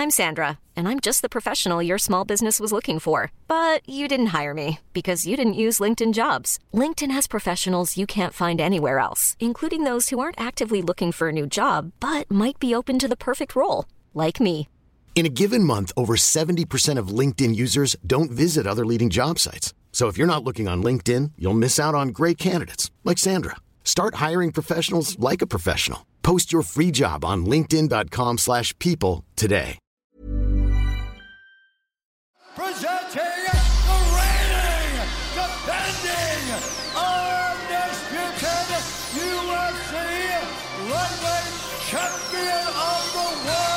I'm Sandra, and I'm just the professional your small business was looking for. But you didn't hire me because you didn't use LinkedIn Jobs. LinkedIn has professionals you can't find anywhere else, including those who aren't actively looking for a new job, but might be open to the perfect role, like me. In a given month, over 70% of LinkedIn users don't visit other leading job sites. So if you're not looking on LinkedIn, you'll miss out on great candidates like Sandra. Start hiring professionals like a professional. Post your free job on linkedin.com/people today. Presenting the reigning, defending, undisputed UFC lightweight champion of the world.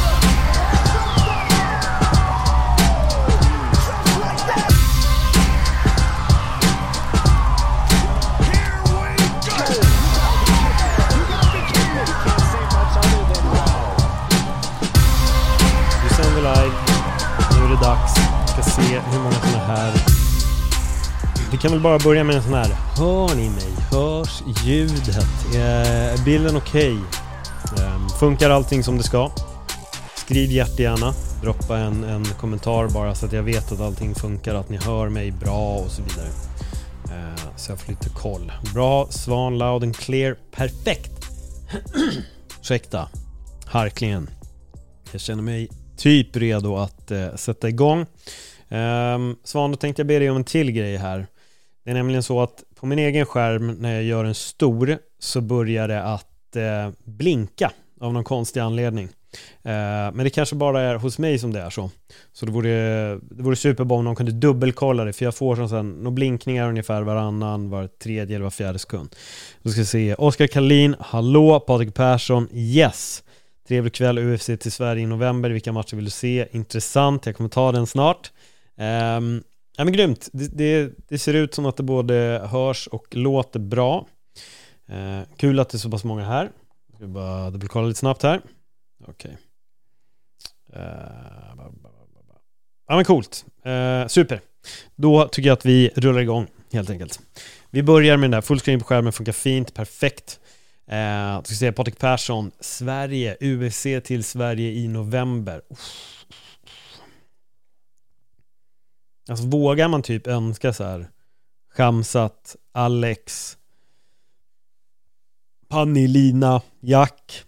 Live. Nu är det dags. Ska se hur många såna här. Vi kan väl bara börja med en sån här. Hör ni mig? Hörs ljudet? Är bilden okej? Funkar allting som det ska? Skriv jättegärna. Droppa en kommentar bara så att jag vet att allting funkar. Att ni hör mig bra och så vidare. Så jag får lite koll. Bra, Svan, loud and clear. Perfekt. Ursäkta. Harkligen. Jag känner mig typ redo att sätta igång. Svan, då tänkte jag be dig om en till grej här. Det är nämligen så att på min egen skärm när jag gör en stor så börjar det att blinka av någon konstig anledning. Men det kanske bara är hos mig som det är så. Så det vore superbra om någon kunde dubbelkolla det. För jag får några blinkningar ungefär var tredje eller var fjärde sekund. Då ska vi se. Oskar Kalin, hallå. Patrik Persson, yes. Trevlig kväll, UFC till Sverige i november. Vilka matcher vill du se? Intressant, jag kommer ta den snart. Ja, men grymt. Det ser ut som att det både hörs och låter bra. Kul att det är så pass många här. Jag ska bara dubbelkolla lite snabbt här. Okej. Ja, men coolt. Super. Då tycker jag att vi rullar igång helt enkelt. Vi börjar med den där. Fullscreen på skärmen funkar fint, perfekt. Jag ska säga Patrik Persson, Sverige, UFC till Sverige i november. Alltså vågar man typ önska så här Khamzat, Alex, Panilina, Jack,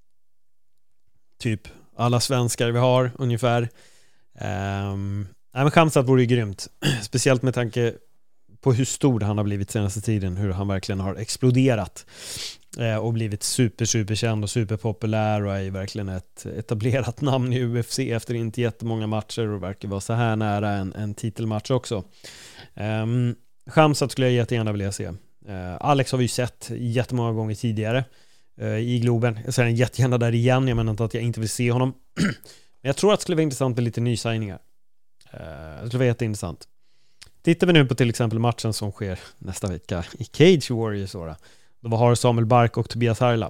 typ alla svenskar vi har ungefär. Men Khamzat vore ju grymt. Speciellt med tanke på hur stor han har blivit senaste tiden. Hur han verkligen har exploderat. Och blivit superkänd och superpopulär. Och är verkligen ett etablerat namn i UFC efter inte jättemånga matcher. Och verkar vara så här nära en titelmatch också. Khamzat skulle jag jättegärna vilja se. Alex har vi ju sett jättemånga gånger tidigare. I Globen. Jag säger jättegärna där igen. Jag menar inte att jag inte vill se honom. Men jag tror att det skulle vara intressant med lite nysigningar. Det skulle vara jätteintressant. Tittar vi nu på till exempel matchen som sker nästa vecka i Cage Warriors. Då har Samuel Bark och Tobias Harla.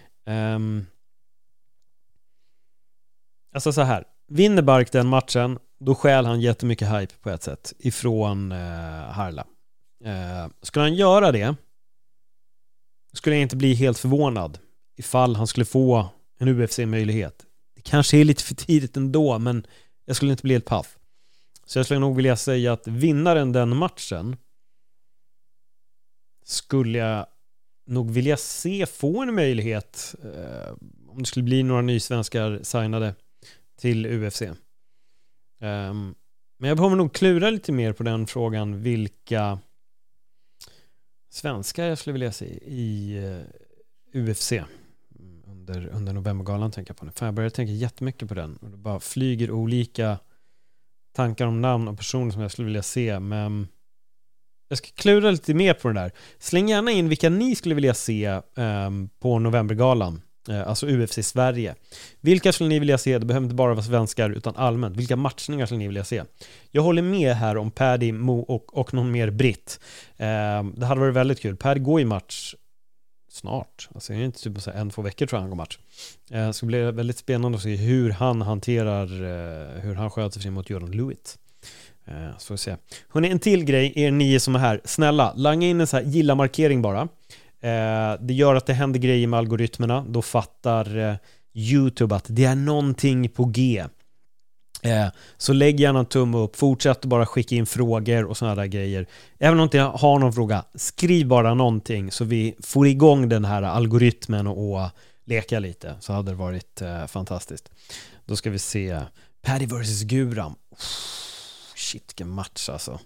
Alltså så här. Vinner Bark den matchen, då skäl han jättemycket hype på ett sätt ifrån Harla. Skulle han göra det, skulle jag inte bli helt förvånad ifall han skulle få en UFC-möjlighet. Det kanske är lite för tidigt ändå, men jag skulle inte bli helt paff. Så jag skulle nog vilja säga att vinnaren den matchen skulle jag nog vilja se få en möjlighet om det skulle bli några nysvenskar signade till UFC. Men jag behöver nog klura lite mer på den frågan, vilka svenskar jag skulle vilja se i UFC under novembergalan, tänker jag på nu. För jag börjar tänka jättemycket på den och det bara flyger olika tankar om namn och personer som jag skulle vilja se, men jag ska klura lite mer på den där. Släng gärna in vilka ni skulle vilja se på novembergalan, alltså UFC Sverige. Vilka skulle ni vilja se? Det behöver inte bara vara svenskar utan allmänt. Vilka matchningar skulle ni vilja se? Jag håller med här om Paddy, Mo och någon mer britt. Det hade varit väldigt kul. Paddy går i match snart. Alltså det är inte typ så 1-2 veckor tror jag han går match. Det ska bli väldigt spännande att se hur han hanterar hur han sköter sig mot Jordan Lewitt. Så får vi se. Hörrni, en till grej är ni som är här. Snälla, langa in en så här gilla-markering bara. Det gör att det händer grejer med algoritmerna. Då fattar YouTube att det är någonting på G. Så lägg gärna en tumme upp, fortsätt bara skicka in frågor och sådana där grejer. Även om inte jag har någon fråga, skriv bara någonting så vi får igång den här algoritmen och leka lite, så hade det varit fantastiskt. Då ska vi se Paddy vs Guram. Shit, vilken match alltså.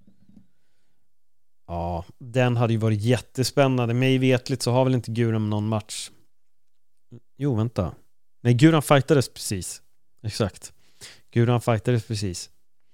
Ja, den hade ju varit jättespännande. Mig vetligt så har väl inte Guram någon match. Jo, vänta. Nej, Guram fightades precis. Exakt. Guram fightades precis.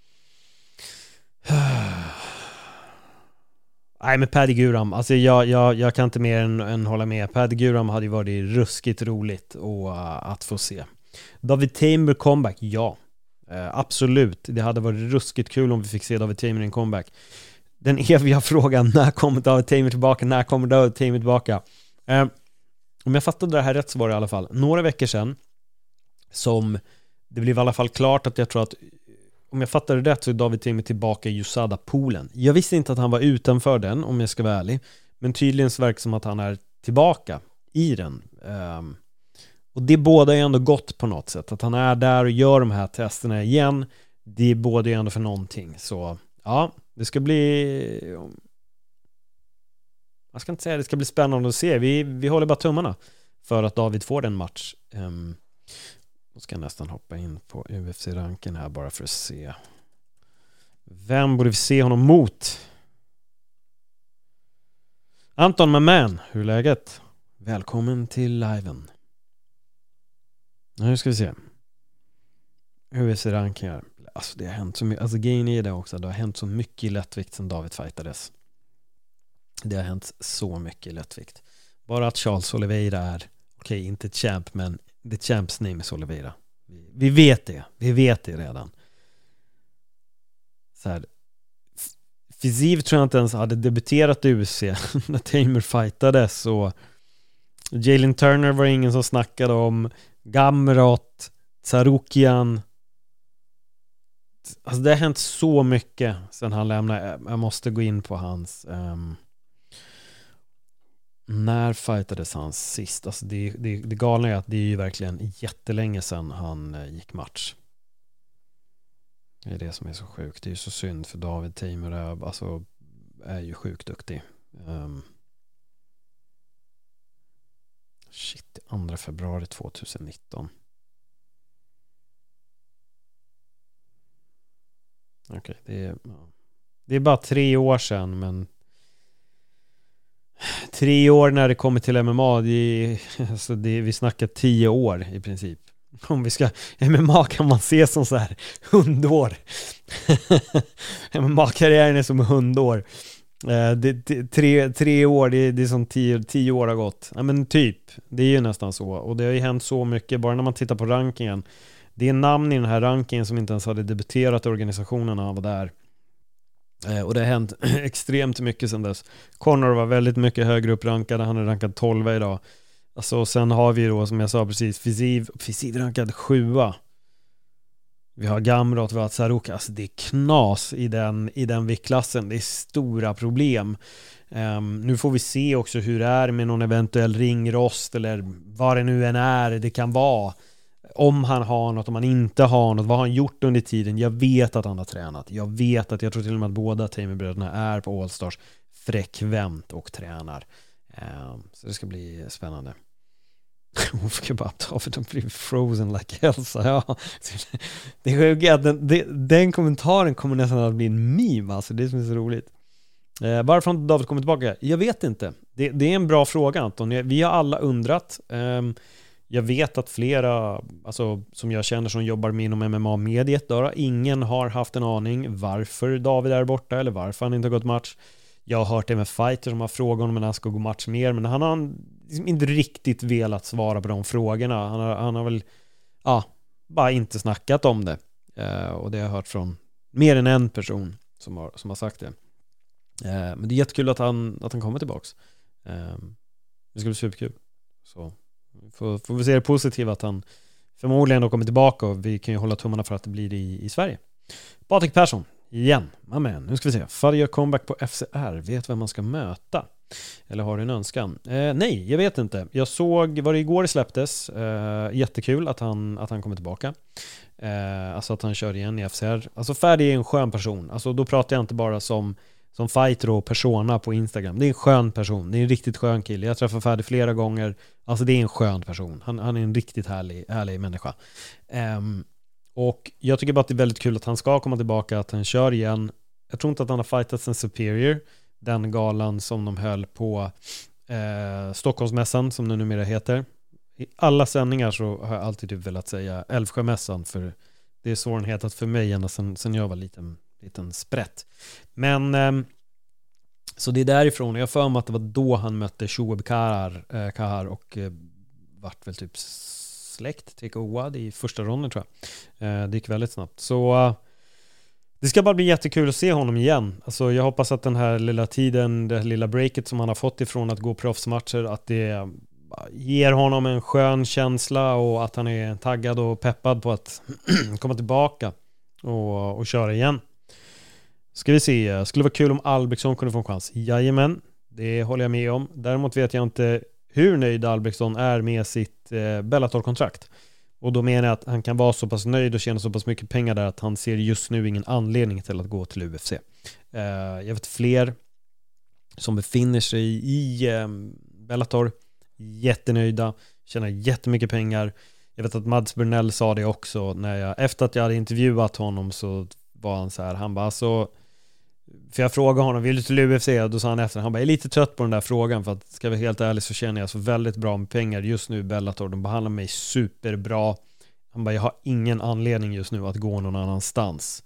Nej, men Paddy Guram, alltså jag kan inte mer än hålla med. Paddy Guram hade ju varit ruskigt roligt att få se. David Tamer comeback, ja. Absolut, det hade varit ruskigt kul om vi fick se David Tamer i en comeback. Den eviga frågan, när kommer David Tamer tillbaka? När kommer David Tamer tillbaka? Om jag fattade det här rätt så var det i alla fall några veckor sedan som det blev i alla fall klart att jag tror att, om jag fattar det rätt, så är David Tamer tillbaka i USADA-poolen. Jag visste inte att han var utanför den, om jag ska vara ärlig. Men tydligen så verkar det som att han är tillbaka i den. Och det båda är ändå gott på något sätt. Att han är där och gör de här testerna igen. Det båda är ändå för någonting. Så ja, det ska bli... Jag ska inte säga det ska bli spännande att se. Vi håller bara tummarna för att David får en match. Då ska jag nästan hoppa in på UFC-ranken här bara för att se. Vem borde vi se honom mot? Anton Maman, hur är läget? Välkommen till liven. Nu ska vi se. UFC-rankingar. Alltså det har hänt så mycket. Alltså grejen är det också. Det har hänt så mycket i lättvikt sedan David fightades. Det har hänt så mycket i lättvikt. Bara att Charles Oliveira är okej, inte champ, men the champs name är Oliveira. Vi vet det. Vi vet det redan. Så här, Fiziv tror jag inte ens hade debuterat i UFC när Tamer fightades, och Jalen Turner var ingen som snackade om. Gamrot, Tsarukian. Alltså det har hänt så mycket sen han lämnade. Jag måste gå in på hans när fightades han sist? Alltså det galna är att det är ju verkligen jättelänge sedan han gick match. Det är det som är så sjukt. Det är ju så synd, för David Tamer är ju sjukt duktig. Shit, 2 februari 2019. Okej, det är bara 3 år sedan, men 3 år när det kommer till MMA, vi snackar 10 år i princip. Om vi ska, MMA kan man se som så här 100 år. MMA-karriären är som 100 år. 3 år, det är som 10 år har gått. Ja, men typ, det är ju nästan så. Och det har ju hänt så mycket, bara när man tittar på rankingen. Det är namn i den här rankingen som inte ens hade debuterat i organisationen när han var där. Och det har hänt extremt mycket sedan dess. Conor var väldigt mycket högre upp rankad. Han är rankad 12 idag. Alltså, sen har vi då, som jag sa precis, Fiziv rankad 7. Vi har Gamrot, vi har Tsaruk. Alltså det är knas i den viktklassen. Det är stora problem. Nu får vi se också hur det är med någon eventuell ringrost eller vad det nu än är det kan vara. Om han har något, om han inte har något, vad har han gjort under tiden? Jag vet att han har tränat. Jag tror till och med att båda Tamer-bröderna är på All-Stars frekvent och tränar. Så det ska bli spännande. Hon fick ju bara ta för de blir frozen like Elsa. Ja. Det är sjukt att den kommentaren kommer nästan att bli en meme. Alltså det är som är så roligt. Varför har David kommit tillbaka? Jag vet inte. Det är en bra fråga, Anton. Vi har alla undrat. Jag vet att flera, alltså, som jag känner som jobbar med inom MMA-mediet, ingen har haft en aning varför David är borta eller varför han inte har gått match. Jag har hört det med fighter som har frågat honom om han ska gå match mer, men han har liksom inte riktigt velat svara på de frågorna. Han har väl bara inte snackat om det. Och det har jag hört från mer än en person som har sagt det. Men det är jättekul att han kommer tillbaks. Det ska bli superkul. Så får vi se det positiva att han förmodligen då kommer tillbaka, och vi kan ju hålla tummarna för att det blir i Sverige. Patrik Persson igen. Amen. Nu ska vi se. Fadja comeback på FCR. Vet vem man ska möta. Eller har du en önskan? Nej, jag vet inte. Jag såg vad det igår släpptes. Jättekul att han kommer tillbaka. Alltså att han kör igen i FCR. Alltså Ferdi är en skön person. Alltså då pratar jag inte bara som fighter och persona på Instagram. Det är en skön person. Det är en riktigt skön kille. Jag träffar Ferdi flera gånger. Alltså det är en skön person. Han är en riktigt härlig människa. Och jag tycker bara att det är väldigt kul att han ska komma tillbaka, att han kör igen. Jag tror inte att han har fightat sen Superior, den galan som de höll på Stockholmsmässan, som det numera heter. I alla sändningar så har jag alltid typ velat säga Älvsjömässan, för det är så den hetat för mig ända sen jag var liten sprätt. Men så det är därifrån. Jag för mig att det var då han mötte Shoaib Kahar och vart väl typ släkt till Oad i första ronden, tror jag. Det gick väldigt snabbt. Så det ska bara bli jättekul att se honom igen. Alltså jag hoppas att den här lilla tiden, det lilla breaket som han har fått ifrån att gå proffsmatcher, att det ger honom en skön känsla och att han är taggad och peppad på att komma tillbaka och köra igen. Ska vi se, skulle vara kul om Albrektsson kunde få en chans. Jajamän, det håller jag med om. Däremot vet jag inte hur nöjd Albrektsson är med sitt Bellator-kontrakt. Och då menar jag att han kan vara så pass nöjd och tjäna så pass mycket pengar där att han ser just nu ingen anledning till att gå till UFC. Jag vet fler som befinner sig i Bellator, jättenöjda, tjänar jättemycket pengar. Jag vet att Mads Burnell sa det också efter att jag hade intervjuat honom, så var han så här, han bara så, för jag frågade honom, vill du till UFC? Då sa han efter, han bara, jag är lite trött på den där frågan, för att ska jag vara helt ärlig så känner jag så väldigt bra med pengar just nu i Bellator, de behandlar mig superbra. Han bara, jag har ingen anledning just nu att gå någon annanstans.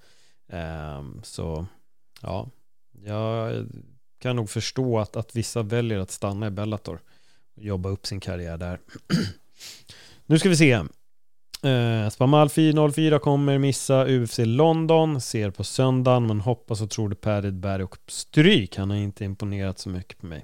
Så ja, jag kan nog förstå att vissa väljer att stanna i Bellator och jobba upp sin karriär där. Nu ska vi se. Spamalfi 04 kommer missa UFC London, ser på söndagen, men hoppas och tror det Paddy Barry och stryk. Han har inte imponerat så mycket på mig.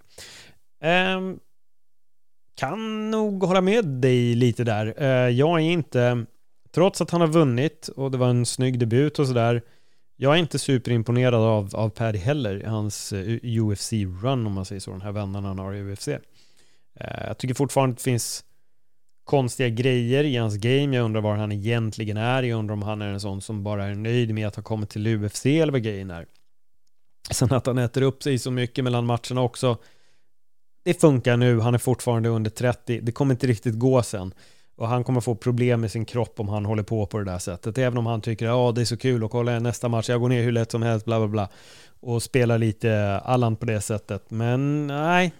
Kan nog hålla med dig lite där. Jag är inte, trots att han har vunnit och det var en snygg debut och sådär, jag är inte superimponerad av Paddy heller, hans UFC-run, om man säger så, den här vännerna han har i UFC. Jag tycker fortfarande det finns konstiga grejer i hans game. Jag undrar var han egentligen är. Jag undrar om han är en sån som bara är nöjd med att ha kommit till UFC eller vad grejen är. Sen att han äter upp sig så mycket mellan matcherna också. Det funkar nu. Han är fortfarande under 30. Det kommer inte riktigt gå sen. Och han kommer få problem med sin kropp om han håller på det där sättet. Även om han tycker det är så kul att kolla nästa match. Jag går ner hur lätt som helst, bla bla bla. Och spelar lite Allan på det sättet. Men nej.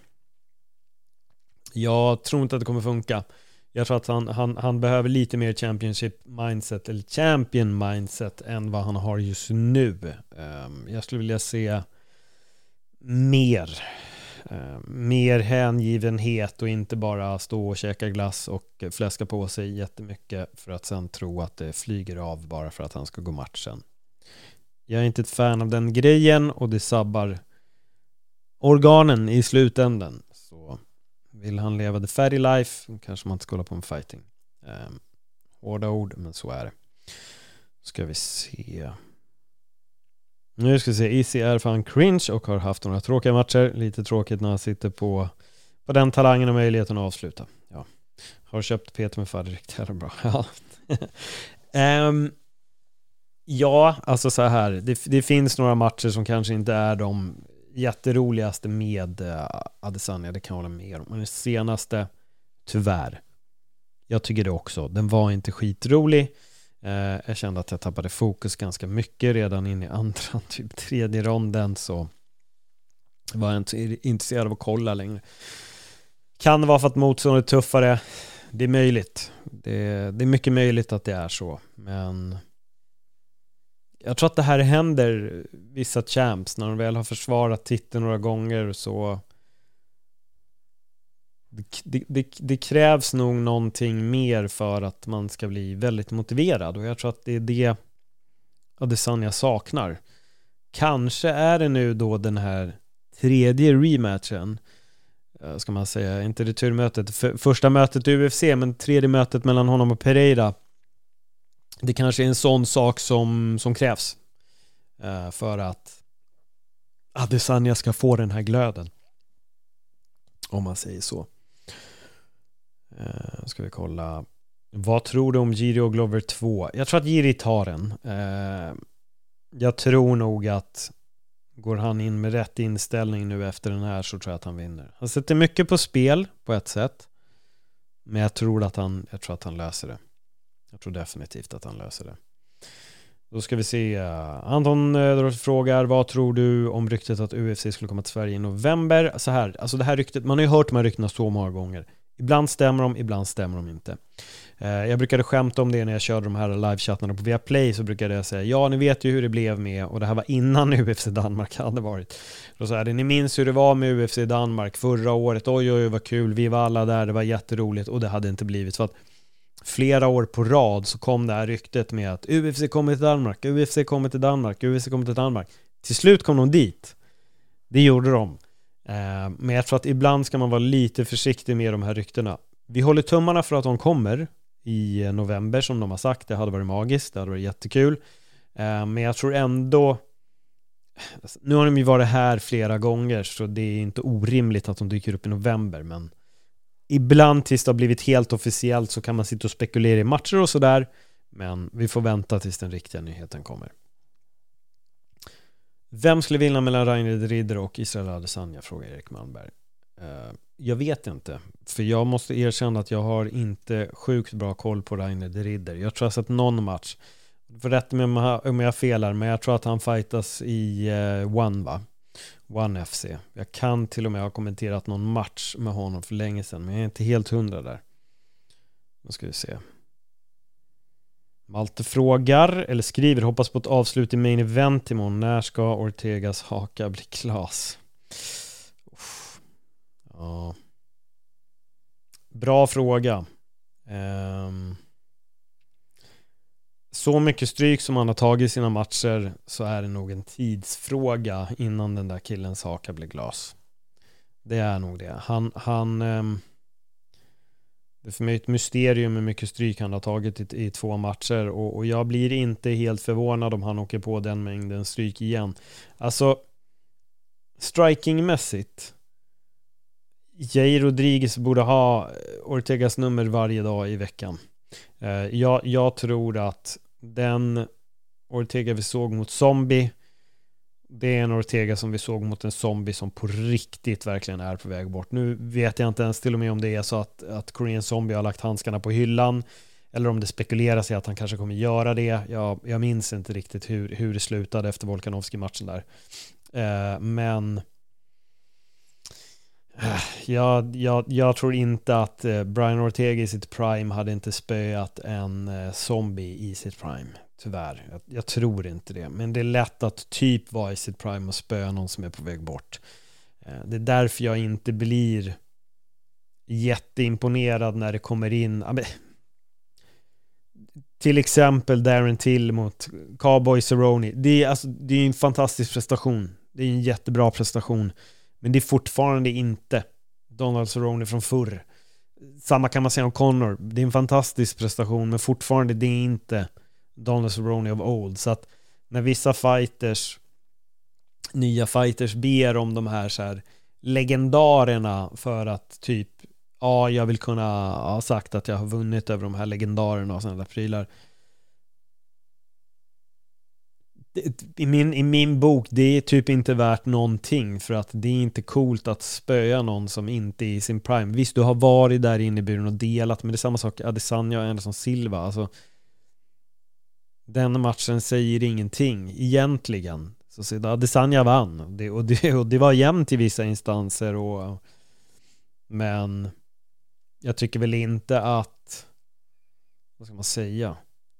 Jag tror inte att det kommer funka. Jag tror att han behöver lite mer championship mindset eller champion mindset än vad han har just nu. Jag skulle vilja se mer hängivenhet och inte bara stå och käka glass och fläska på sig jättemycket för att sen tro att det flyger av bara för att han ska gå matchen. Jag är inte ett fan av den grejen och det sabbar organen i slutändan. Så vill han leva the fatty life kanske man inte ska hålla på med fighting. Hårda ord, men så är det. Ska vi se. Nu ska vi se. Easy är fan cringe och har haft några tråkiga matcher. Lite tråkigt när han sitter på den talangen och möjligheten att avsluta. Ja. Har köpt Peter med Fadrik. Det är bra. Ja. Ja, alltså så här. Det finns några matcher som kanske inte är de jätteroligaste med Adesanya, det kan jag hålla med om. Men den senaste, tyvärr. Jag tycker det också. Den var inte skitrolig. Jag kände att jag tappade fokus ganska mycket redan in i andra, typ tredje ronden, så var jag inte intresserad av att kolla längre. Kan det vara för att motståndet är tuffare? Det är möjligt. Det är mycket möjligt att det är så. Men jag tror att det här händer vissa champs när de väl har försvarat titeln några gånger, så det krävs nog någonting mer för att man ska bli väldigt motiverad, och jag tror att det är det Adesanya saknar. Kanske är det nu då den här tredje rematchen, ska man säga, inte returmötet, första mötet i UFC, men tredje mötet mellan honom och Pereira. Det kanske är en sån sak som krävs för att Adesanya ska få den här glöden. Om man säger så. Ska vi kolla. Vad tror du om Jiri och Glover 2? Jag tror att Jiri tar den. Jag tror nog att går han in med rätt inställning nu efter den här, så tror jag att han vinner. Han sätter mycket på spel på ett sätt. Men jag tror att han löser det. Jag tror definitivt att han löser det. Då ska vi se. Anton frågar, vad tror du om ryktet att UFC skulle komma till Sverige i november? Så här, alltså det här ryktet, man har ju hört de här ryktena så många gånger. Ibland stämmer de, ibland stämmer de inte. Jag brukade skämta om det när jag körde de här livechattarna på Viaplay, så brukade jag säga, ja, ni vet ju hur det blev med, och det här var innan UFC Danmark hade varit. Då sa jag, ni minns hur det var med UFC Danmark förra året, oj vad kul, vi var alla där, det var jätteroligt, och det hade inte blivit. Så att flera år på rad så kom det här ryktet med att UFC kommer till Danmark, UFC kommer till Danmark, UFC kommer till Danmark. Till slut kom de dit. Det gjorde de. Men jag tror att ibland ska man vara lite försiktig med de här ryktena. Vi håller tummarna för att de kommer i november, som de har sagt. Det hade varit magiskt, det hade varit jättekul. Men jag tror ändå, nu har de ju varit här flera gånger, så det är inte orimligt att de dyker upp i november. Men ibland tills det har blivit helt officiellt så kan man sitta och spekulera i matcher och sådär. Men vi får vänta tills den riktiga nyheten kommer. Vem skulle vinna mellan Reiner Ridder och Israel Adesanya, frågar Erik Malmberg. Jag vet inte, för jag måste erkänna att jag har inte sjukt bra koll på Reiner Ridder. Jag tror jag har sett någon match, för rätt med om jag felar, men jag tror att han fightas i One FC. Jag kan till och med ha kommenterat någon match med honom för länge sedan, men jag är inte helt 100 där. Nu ska vi se. Malte frågar, eller skriver, hoppas på ett avslut i main event imorgon. När ska Ortegas haka bli klas? Ja. Bra fråga. Så mycket stryk som han har tagit i sina matcher, så är det nog en tidsfråga innan den där killens haka blir glas. Det är nog det. Det är för mig ett mysterium hur mycket stryk han har tagit i 2 matcher, och jag blir inte helt förvånad om han åker på den mängden stryk igen. Alltså, strikingmässigt, Jair Rodriguez borde ha Ortegas nummer varje dag i veckan. Jag tror att den Ortega vi såg mot Zombie, det är en Ortega som vi såg mot en Zombie som på riktigt verkligen är på väg bort. Nu vet jag inte ens till och med om det är så att Korean Zombie har lagt handskarna på hyllan, eller om det spekuleras i att han kanske kommer göra det. Jag minns inte riktigt hur det slutade efter Volkanovski-matchen där. Men jag tror inte att Brian Ortega i sitt prime hade inte spöat en Zombie i sitt prime. Tyvärr. Jag tror inte det. Men det är lätt att typ vara i sitt prime och spöa någon som är på väg bort. Det är därför jag inte blir jätteimponerad när det kommer in. Till exempel Darren Till mot Cowboy Cerrone. Det är en fantastisk prestation. Det är en jättebra prestation. Men det är fortfarande inte Donald Cerrone från förr. Samma kan man säga om Conor. Det är en fantastisk prestation, men fortfarande det är inte Donald Cerrone of old. Så att när vissa nya fighters ber om de här, så här legendarerna för att typ, jag vill kunna ha sagt att jag har vunnit över de här legendarerna och sådana där prylar. I min bok, det är typ inte värt någonting, för att det är inte coolt att spöa någon som inte är i sin prime. Visst, du har varit där inne i buren och delat, men det är samma sak Adesanya och Anderson Silva. Alltså, den matchen säger ingenting egentligen. Så Adesanya vann, och det var jämnt i vissa instanser, men jag tycker väl inte att, vad ska man säga,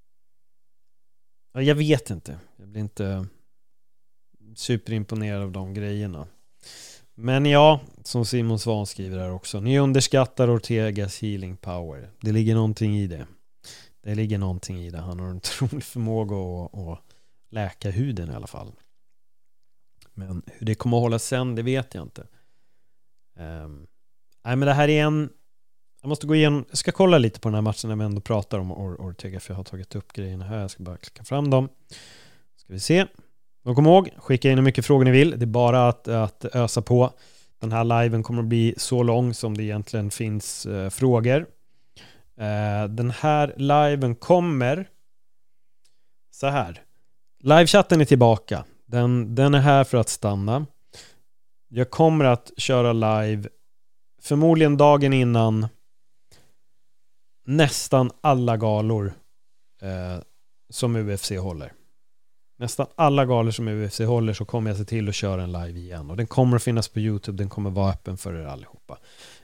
jag vet inte. Jag blir inte superimponerad av de grejerna. Men ja, som Simon Svan skriver här också, ni underskattar Ortegas healing power. Det ligger någonting i det. Han har en otrolig förmåga att läka huden i alla fall. Men hur det kommer att hålla sen, det vet jag inte. Nej, men det här är jag måste gå igenom, jag ska kolla lite på den här matchen när vi ändå pratar om Ortega, för jag har tagit upp grejerna här. Jag ska bara klicka fram dem. Ska vi se. Och kom ihåg, skicka in hur mycket frågor ni vill. Det är bara att ösa på. Den här liven kommer att bli så lång som det egentligen finns frågor. Den här liven kommer så här. Livechatten är tillbaka. Den är här för att stanna. Jag kommer att köra live förmodligen dagen innan nästan alla galor som UFC håller. Nästan alla galor som UFC håller så kommer jag se till att köra en live igen. Och den kommer att finnas på YouTube. Den kommer vara öppen för er allihopa.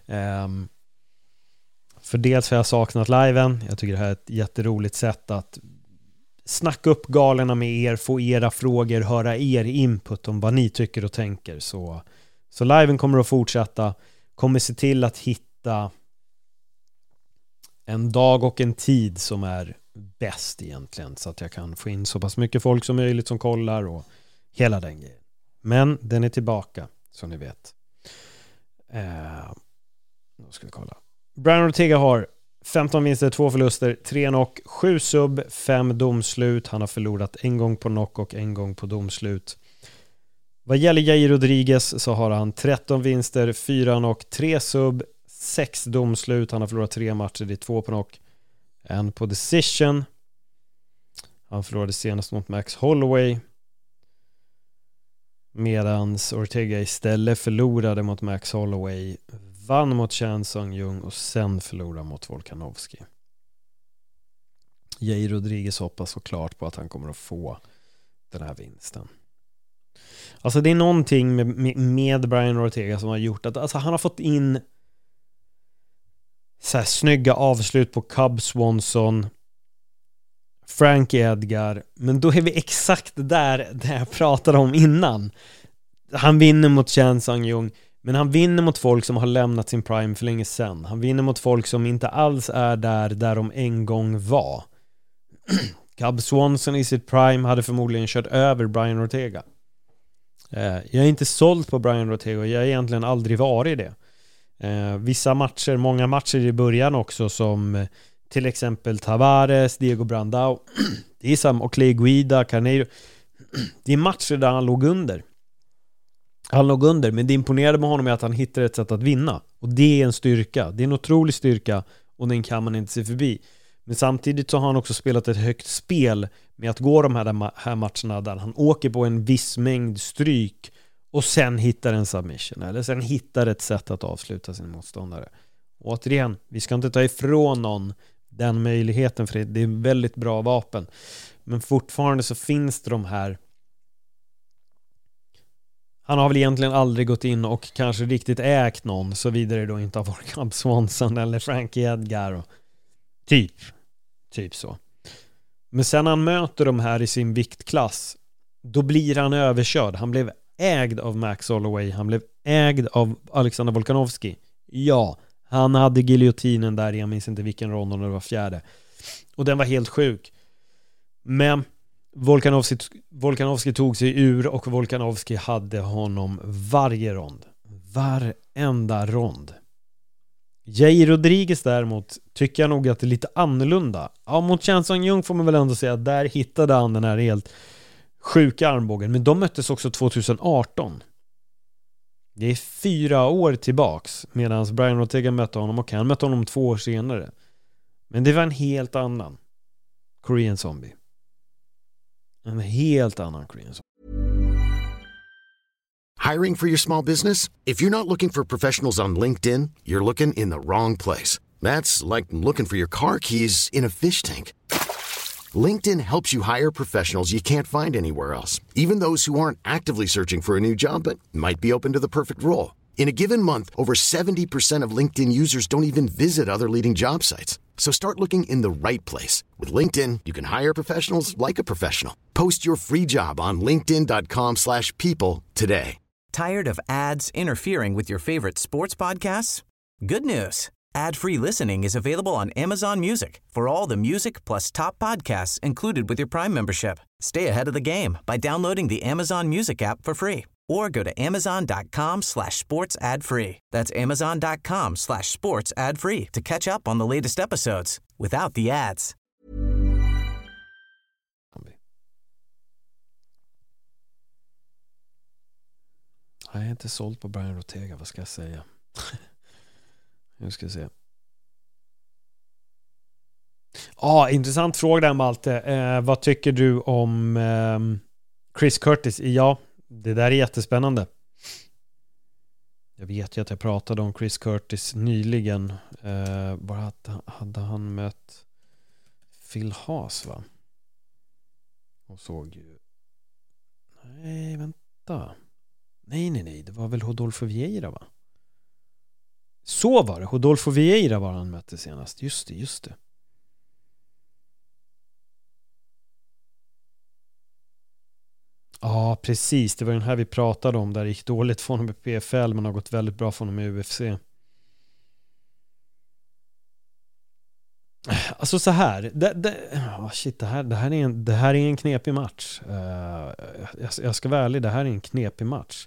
För dels har jag saknat liven. Jag tycker det här är ett jätteroligt sätt att snacka upp galerna med er, få era frågor, höra er input om vad ni tycker och tänker. Så liven kommer att fortsätta. Kommer se till att hitta en dag och en tid som är bäst egentligen, så att jag kan få in så pass mycket folk som möjligt som kollar och hela den grejen. Men den är tillbaka, som ni vet. Då ska vi kolla. Brian Ortega har 15 vinster, 2 förluster, 3 knock, 7 sub, 5 domslut. Han har förlorat en gång på knock och en gång på domslut. Vad gäller Jair Rodriguez så har han 13 vinster, 4 knock, 3 sub, 6 domslut. Han har förlorat 3 matcher, det är 2 på knock, 1 på decision. Han förlorade senast mot Max Holloway, medans Ortega istället förlorade mot Max Holloway, vann mot Chan Sung Jung och sen förlorade mot Volkanovski. Jair Rodriguez hoppas såklart på att han kommer att få den här vinsten. Alltså det är någonting med Brian Ortega som har gjort att alltså han har fått in så här snygga avslut på Cub Swanson, Frankie Edgar, men då är vi exakt där jag pratade om innan. Han vinner mot Chan Sung Jung, men han vinner mot folk som har lämnat sin prime för länge sedan. Han vinner mot folk som inte alls är där de en gång var. Cub Swanson i sitt prime hade förmodligen kört över Brian Ortega. Jag är inte såld på Brian Ortega och jag har egentligen aldrig varit det. Vissa matcher, många matcher i början också, som till exempel Tavares, Diego Brandao, det är som och Clay Guida, Carneiro. Det är matcher där han låg under. Men det imponerade med honom är att han hittade ett sätt att vinna. Och det är en styrka. Det är en otrolig styrka och den kan man inte se förbi. Men samtidigt så har han också spelat ett högt spel med att gå de här matcherna där han åker på en viss mängd stryk och sen hittar en submission eller sen hittar ett sätt att avsluta sin motståndare. Och återigen, vi ska inte ta ifrån någon den möjligheten, för det är väldigt bra vapen. Men fortfarande så finns det de här. Han har väl egentligen aldrig gått in och kanske riktigt ägt någon, så vidare då inte av Cub Swanson eller Frankie Edgar och typ så. Men sen han möter de här i sin viktklass, då blir han överkörd. Han blev ägd av Max Holloway, han blev ägd av Alexander Volkanovski. Ja, han hade giljotinen där, jag minns inte vilken rond, om det var 4:e. Och den var helt sjuk. Men Volkanovski tog sig ur och Volkanovski hade honom varje rond. Varenda rond. Jair Rodriguez däremot tycker jag nog att det är lite annorlunda. Ja, mot Chan Sung Jung får man väl ändå säga att där hittade han den här helt sjuka armbågen. Men de möttes också 2018. Det är 4 år tillbaks, medan Brian Ortega mötte honom och han mötte honom 2 år senare. Men det var en helt annan Korean Zombie. En helt annan Korean Zombie. Hiring for your small business? If you're not looking for professionals on LinkedIn, you're looking in the wrong place. That's like looking for your car keys in a fish tank. LinkedIn helps you hire professionals you can't find anywhere else, even those who aren't actively searching for a new job but might be open to the perfect role. In a given month, over 70% of LinkedIn users don't even visit other leading job sites. So start looking in the right place. With LinkedIn, you can hire professionals like a professional. Post your free job on linkedin.com/people today. Tired of ads interfering with your favorite sports podcasts? Good news. Ad-free listening is available on Amazon Music for all the music plus top podcasts included with your Prime membership. Stay ahead of the game by downloading the Amazon Music app for free or go to amazon.com/sports ad free. That's amazon.com/sports ad free to catch up on the latest episodes without the ads. Jag är inte såld på Brian Ortega, vad ska jag säga? Nu ska jag se. Intressant fråga där, Malte. Vad tycker du om Chris Curtis? Ja, det där är jättespännande. Jag vet ju att jag pratade om Chris Curtis nyligen. Bara att hade han mött Phil Haas, va? Och såg ju... Nej, vänta. Nej. Det var väl Rodolfo Vieira, va? Så var det. Rodolfo Vieira var han mötte senast. Just det. Ja, precis. Det var den här vi pratade om. Där det gick dåligt för honom i PFL, men har gått väldigt bra för honom i UFC. Alltså så här. Det här är en knepig match. Jag ska vara ärlig, det här är en knepig match.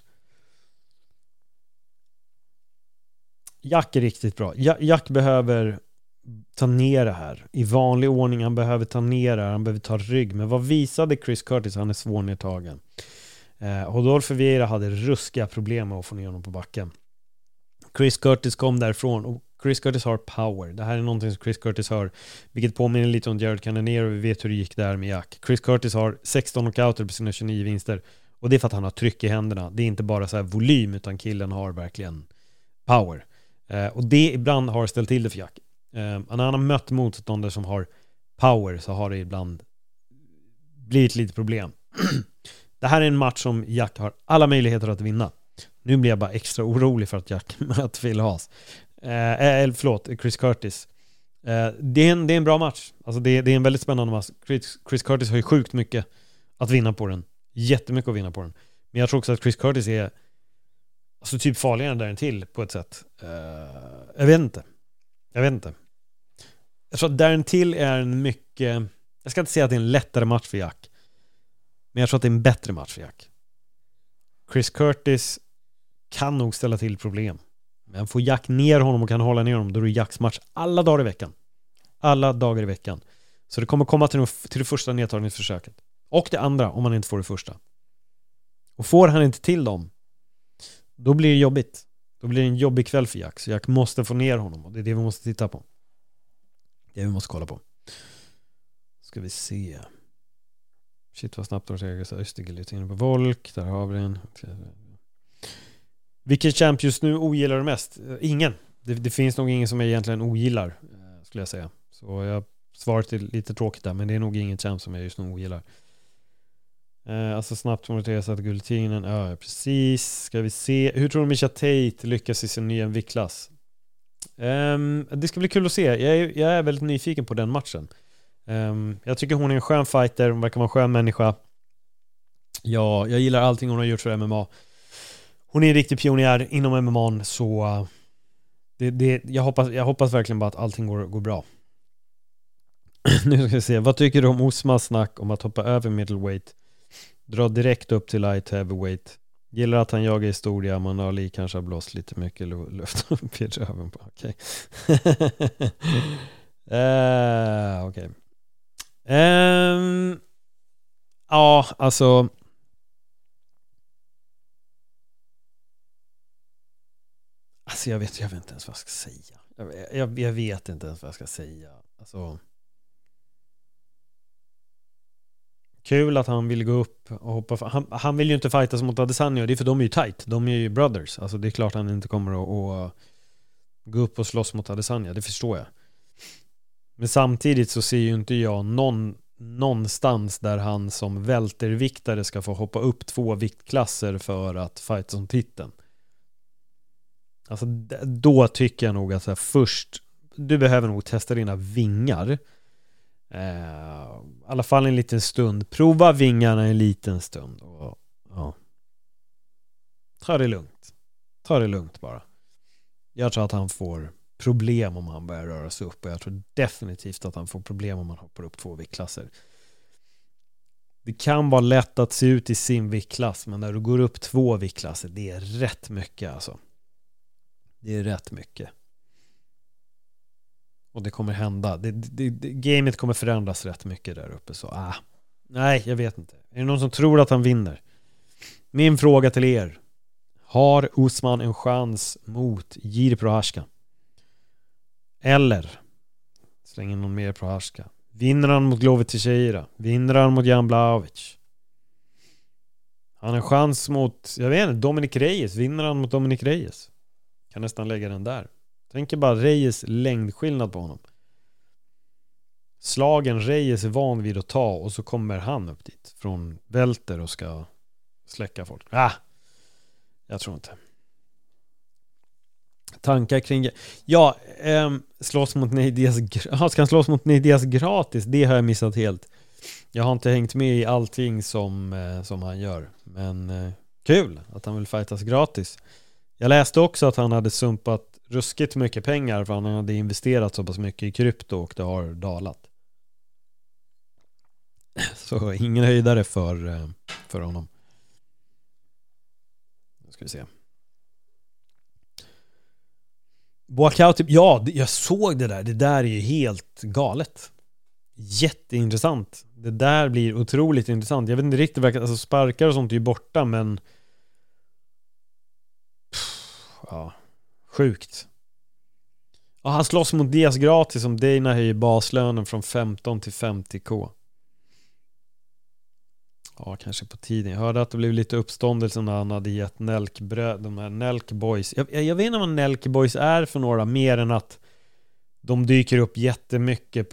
Jack är riktigt bra. Jack behöver ta ner det här. I vanlig ordning, han behöver ta ner det här. Han behöver ta rygg. Men vad visade Chris Curtis? Han är svårnedtagen. Rodolfo Vieira hade ruskiga problem med att få ner honom på backen. Chris Curtis kom därifrån. Och Chris Curtis har power. Det här är någonting som Chris Curtis har, vilket påminner lite om Jared Cannonier, och vi vet hur det gick där med Jack. Chris Curtis har 16 knockouter på sina 29 vinster. Och det är för att han har tryck i händerna. Det är inte bara så här volym, utan killen har verkligen power. Och det ibland har ställt till det för Jack. När han har mött motståndare som har power, så har det ibland blivit lite problem. Det här är en match som Jack har alla möjligheter att vinna. Nu blir jag bara extra orolig för att Jack möter Phil Haas. Chris Curtis. Det är en bra match. Alltså det är en väldigt spännande match. Chris Curtis har ju sjukt mycket att vinna på den. Jättemycket att vinna på den. Men jag tror också att Chris Curtis är alltså typ farligare där till på ett sätt. Jag vet inte. Jag tror att Darren Till är en mycket... Jag ska inte säga att det är en lättare match för Jack. Men jag tror att det är en bättre match för Jack. Chris Curtis kan nog ställa till problem. Men får Jack ner honom och kan hålla ner honom, då är det Jacks match alla dagar i veckan. Alla dagar i veckan. Så det kommer komma till det första nedtagningsförsöket. Och det andra, om han inte får det första. Och får han inte till dem, då blir det jobbigt. Då blir det en jobbig kväll för Jack. Så Jack måste få ner honom. Och det är det vi måste titta på. Det är vi måste kolla på. Ska vi se. Shit vad snabbt de Östergil inne på Volk. Där har vi den. Vilken champ just nu ogillar du mest? Ingen. Det finns nog ingen som jag egentligen ogillar, skulle jag säga. Så jag svarar lite tråkigt där. Men det är nog ingen champ som jag just nu ogillar. Alltså snabbt från Therese att guldtingen. Ja, precis. Ska vi se. Hur tror du Misha Tate lyckas i sin nya viktklass? Det ska bli kul att se. Jag är väldigt nyfiken på den matchen. Jag tycker hon är en skön fighter. Hon verkar vara en skön människa. Jag gillar allting hon har gjort för MMA. Hon är en riktig pionjär inom MMA. Så jag hoppas verkligen bara att allting går bra. Nu ska vi se. Vad tycker du om Osmas snack om att hoppa över middleweight? Dra direkt upp till light heavyweight. Gillar att han jagar historia. Man Ali kanske har blåst lite mycket luft upp i röven på. Okej. Okej. Ja, alltså jag vet inte ens vad jag ska säga. Jag vet inte ens vad jag ska säga. Alltså kul att han vill gå upp och hoppa. Han vill ju inte fightas mot Adesanya. Det är för de är ju tight. De är ju brothers. Alltså det är klart han inte kommer att gå upp och slåss mot Adesanya. Det förstår jag. Men samtidigt så ser ju inte jag någonstans där han som välterviktare ska få hoppa upp 2 viktklasser för att fighta som titeln. Alltså då tycker jag nog att så här, först du behöver nog testa dina vingar. I alla fall en liten stund. Prova vingarna en liten stund. Och, ja. Ta det lugnt bara. Jag tror att han får problem om han börjar röra sig upp. Och jag tror definitivt att han får problem om han hoppar upp 2 viktklasser. Det kan vara lätt att se ut i sin viktklass. Men när du går upp 2 viktklasser, det är rätt mycket alltså. Det är rätt mycket. Och det kommer hända. Gamet kommer förändras rätt mycket där uppe. Så nej, jag vet inte. Är det någon som tror att han vinner? Min fråga till er. Har Usman en chans mot Jiri Prochazka? Eller slänger någon mer Prochazka? Vinner han mot Glover Teixeira? Vinner han mot Jan Blachowicz? Han har en chans mot, jag vet inte, Dominic Reyes. Vinner han mot Dominic Reyes? Kan nästan lägga den där. Tänker bara Reyes längdskillnad på honom. Slagen Reyes är van vid att ta, och så kommer han upp dit från välter och ska släcka folk. Jag tror inte. Tankar kring... Ja, slåss mot Nate Diaz. Ska han slåss mot Nate Diaz gratis? Det har jag missat helt. Jag har inte hängt med i allting som han gör. Men kul att han vill fightas gratis. Jag läste också att han hade sumpat ruskigt mycket pengar, för han hade investerat så pass mycket i krypto och det har dalat. Så ingen höjdare för honom. Nu ska vi se. Walkout, ja, jag såg det där. Det där är ju helt galet. Jätteintressant. Det där blir otroligt intressant. Jag vet inte riktigt, alltså sparkar och sånt är ju borta, men ja, sjukt. Ja, han slåss mot Diaz gratis, som Dana höjer baslönen från 15 till 50k. Ja, kanske på tiden. Jag hörde att det blev lite uppståndelse när han hade gett Nelk-bröd, de här Nelk Boys. Jag vet inte vad Nelk Boys är för några, mer än att de dyker upp jättemycket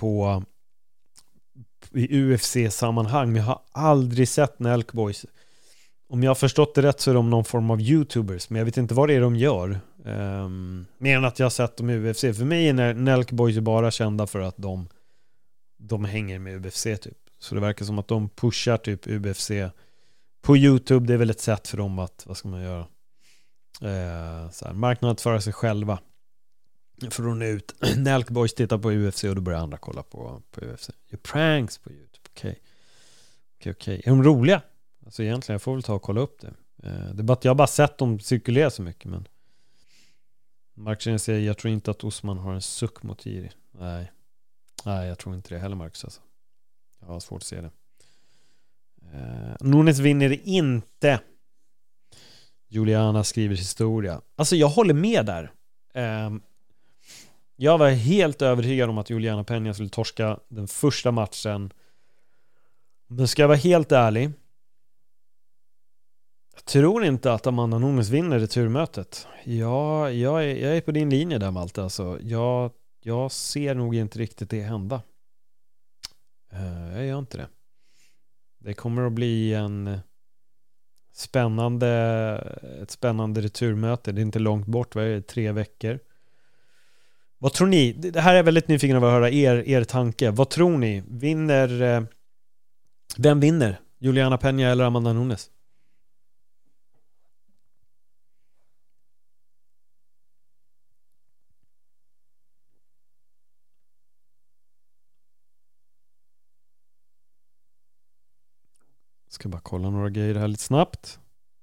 i UFC-sammanhang. Men jag har aldrig sett Nelk Boys. Om jag har förstått det rätt så är de någon form av YouTubers, men jag vet inte vad det är de gör. Mer än att jag har sett dem i UFC. För mig är Nelk Boys bara kända för att de hänger med UFC typ. Så det verkar som att de pushar typ UFC på YouTube. Det är väl ett sätt för dem att, vad ska man göra? Så här, marknadsföra sig själva. För att nå ut. Nelk Boys tittar på UFC och då börjar andra kolla på UFC. Gör pranks på YouTube. Okej. Är de roliga? Alltså egentligen, jag får väl ta och kolla upp det. Det är bara att jag har bara sett dem cirkulera så mycket. Men Marcus säger, jag tror inte att Usman har en suck mot Jiri. Nej, jag tror inte det heller, Marcus alltså. Jag har svårt att se det. Nunes vinner inte. Juliana skriver historia. Alltså jag håller med där. Jag var helt övertygad om att Juliana Peña skulle torska den första matchen. Men ska jag vara helt ärlig, jag tror inte att Amanda Nunes vinner returmötet. Jag är på din linje där, Malte. Alltså, jag ser nog inte riktigt det hända. Jag gör inte det. Det kommer att bli ett spännande returmöte. Det är inte långt bort, vad är det, 3 veckor. Vad tror ni? Det här är väldigt nyfiken av att höra er tanke. Vad tror ni? Vem vinner? Juliana Peña eller Amanda Nunes? Ska bara kolla några grejer här lite snabbt.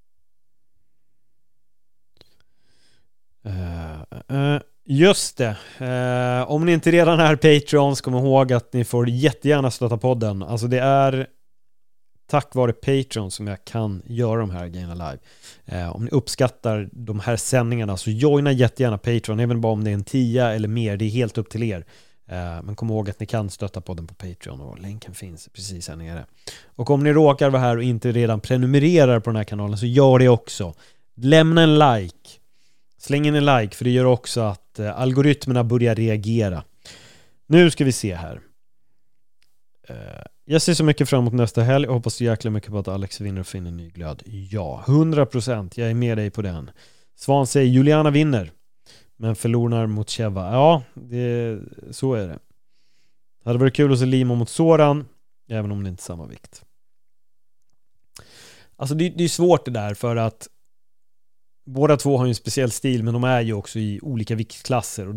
Just det. Om ni inte redan är Patreons, kom ihåg att ni får jättegärna stötta podden. Alltså det är tack vare Patreon som jag kan göra de här grejerna live. Om ni uppskattar de här sändningarna så joina jättegärna Patreon, även bara om det är en 10 eller mer. Det är helt upp till er. Men kom ihåg att ni kan stötta podden på Patreon, och länken finns precis här nere. Och om ni råkar vara här och inte redan prenumererar på den här kanalen, så gör det också. Lämna en like. Släng in en like, för det gör också att algoritmerna börjar reagera. Nu ska vi se här. Jag ser så mycket fram emot nästa helg. Jag hoppas så jäkla mycket på att Alex vinner och finner ny glöd. Ja, 100%. Jag är med dig på den. Svan säger Juliana vinner, men förlorar mot Cheva. Ja, så är det. Det hade varit kul att se Lima mot Soran, även om det inte är samma vikt. Alltså det är svårt det där, för att båda två har ju en speciell stil, men de är ju också i olika viktklasser, och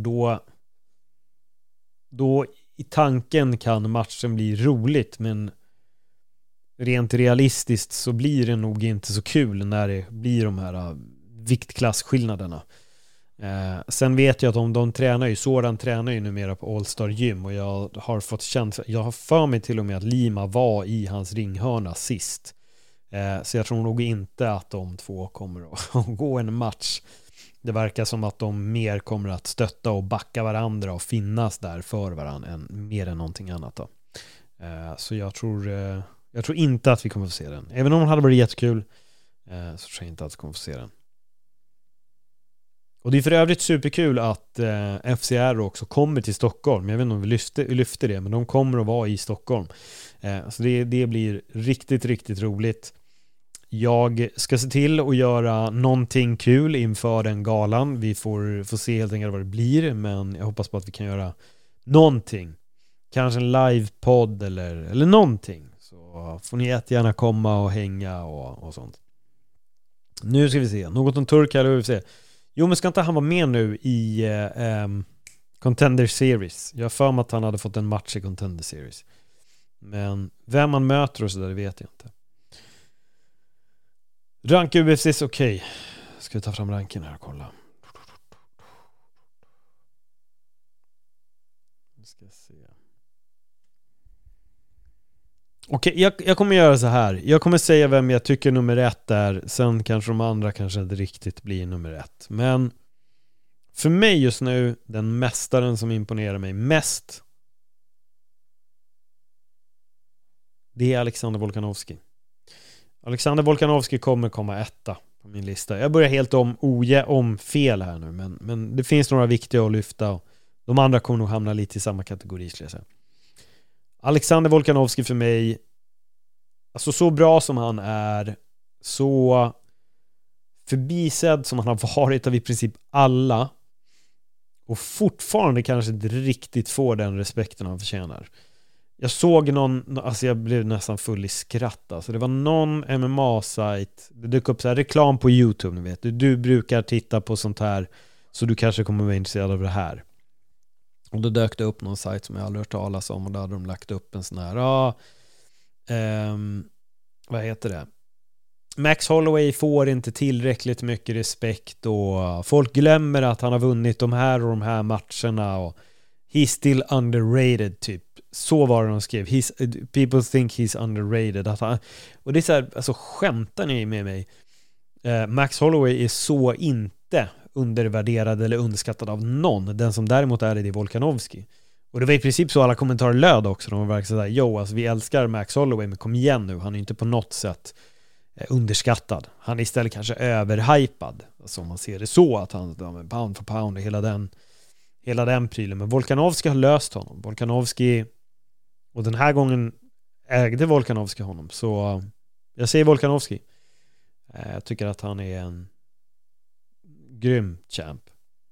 då i tanken kan matchen bli roligt, men rent realistiskt så blir det nog inte så kul när det blir de här viktklassskillnaderna. Sen vet jag att de tränar ju, Soran tränar ju numera på All-Star Gym, och jag har fått känsla, jag har för mig till och med att Lima var i hans ringhörna sist. Så jag tror nog inte att de två kommer att gå en match. Det verkar som att de mer kommer att stötta och backa varandra och finnas där för varandra mer än någonting annat då. Så jag tror inte att vi kommer att få se den. Även om det hade varit jättekul så tror jag inte att vi kommer att få se den. Och det är för övrigt superkul att FCR också kommer till Stockholm. Jag vet inte om vi lyfter det, men de kommer att vara i Stockholm. Så det blir riktigt, riktigt roligt. Jag ska se till att göra någonting kul inför den galan. Vi får se helt enkelt vad det blir, men jag hoppas på att vi kan göra någonting. Kanske en livepodd eller någonting. Så får ni jättegärna komma och hänga och sånt. Nu ska vi se. Något om Turka eller hur vi ser. Jo, men ska inte han vara med nu i Contender Series? Jag har för mig att han hade fått en match i Contender Series. Men vem man möter och så där, det vet jag inte. Rank UFC, okej. Ska vi ta fram ranken här och kolla. Vi ska se. Okej, jag kommer göra så här. Jag kommer säga vem jag tycker nummer 1 är. Sen kanske de andra kanske inte riktigt blir nummer 1. Men för mig just nu, den mästaren som imponerar mig mest, det är Alexander Volkanovski. Alexander Volkanovski kommer komma 1 på min lista. Jag börjar helt om fel här nu, men det finns några viktiga att lyfta. Och de andra kommer nog hamna lite i samma kategori, skulle jag säga. Alexander Volkanovski för mig, alltså så bra som han är, så förbisedd som han har varit av i princip alla, och fortfarande kanske inte riktigt får den respekten han förtjänar. Jag såg alltså jag blev nästan full i skratt. Alltså det var någon MMA-sajt, det dök upp så här reklam på YouTube, ni vet. Du brukar titta på sånt här, så du kanske kommer vara intresserad av det här. Och då dök det upp någon sajt som jag aldrig hört talas om, och där hade de lagt upp en sån här vad heter det? Max Holloway får inte tillräckligt mycket respekt, och folk glömmer att han har vunnit de här och de här matcherna, och he's still underrated typ. Så var det de skrev. People think he's underrated. Och det är så här, alltså skämtar ni med mig? Max Holloway är så inte undervärderad eller underskattad av någon. Den som däremot är det är Volkanovski. Och det var i princip så alla kommentarer löd också. De var verkligen sådär, alltså vi älskar Max Holloway, men kom igen nu. Han är inte på något sätt underskattad. Han är istället kanske överhypad. Alltså om man ser det så, att han pound for pound och hela den prylen. Men Volkanovski har löst honom. Volkanovski, och den här gången ägde Volkanovski honom. Så jag säger Volkanovski. Jag tycker att han är en grym champ.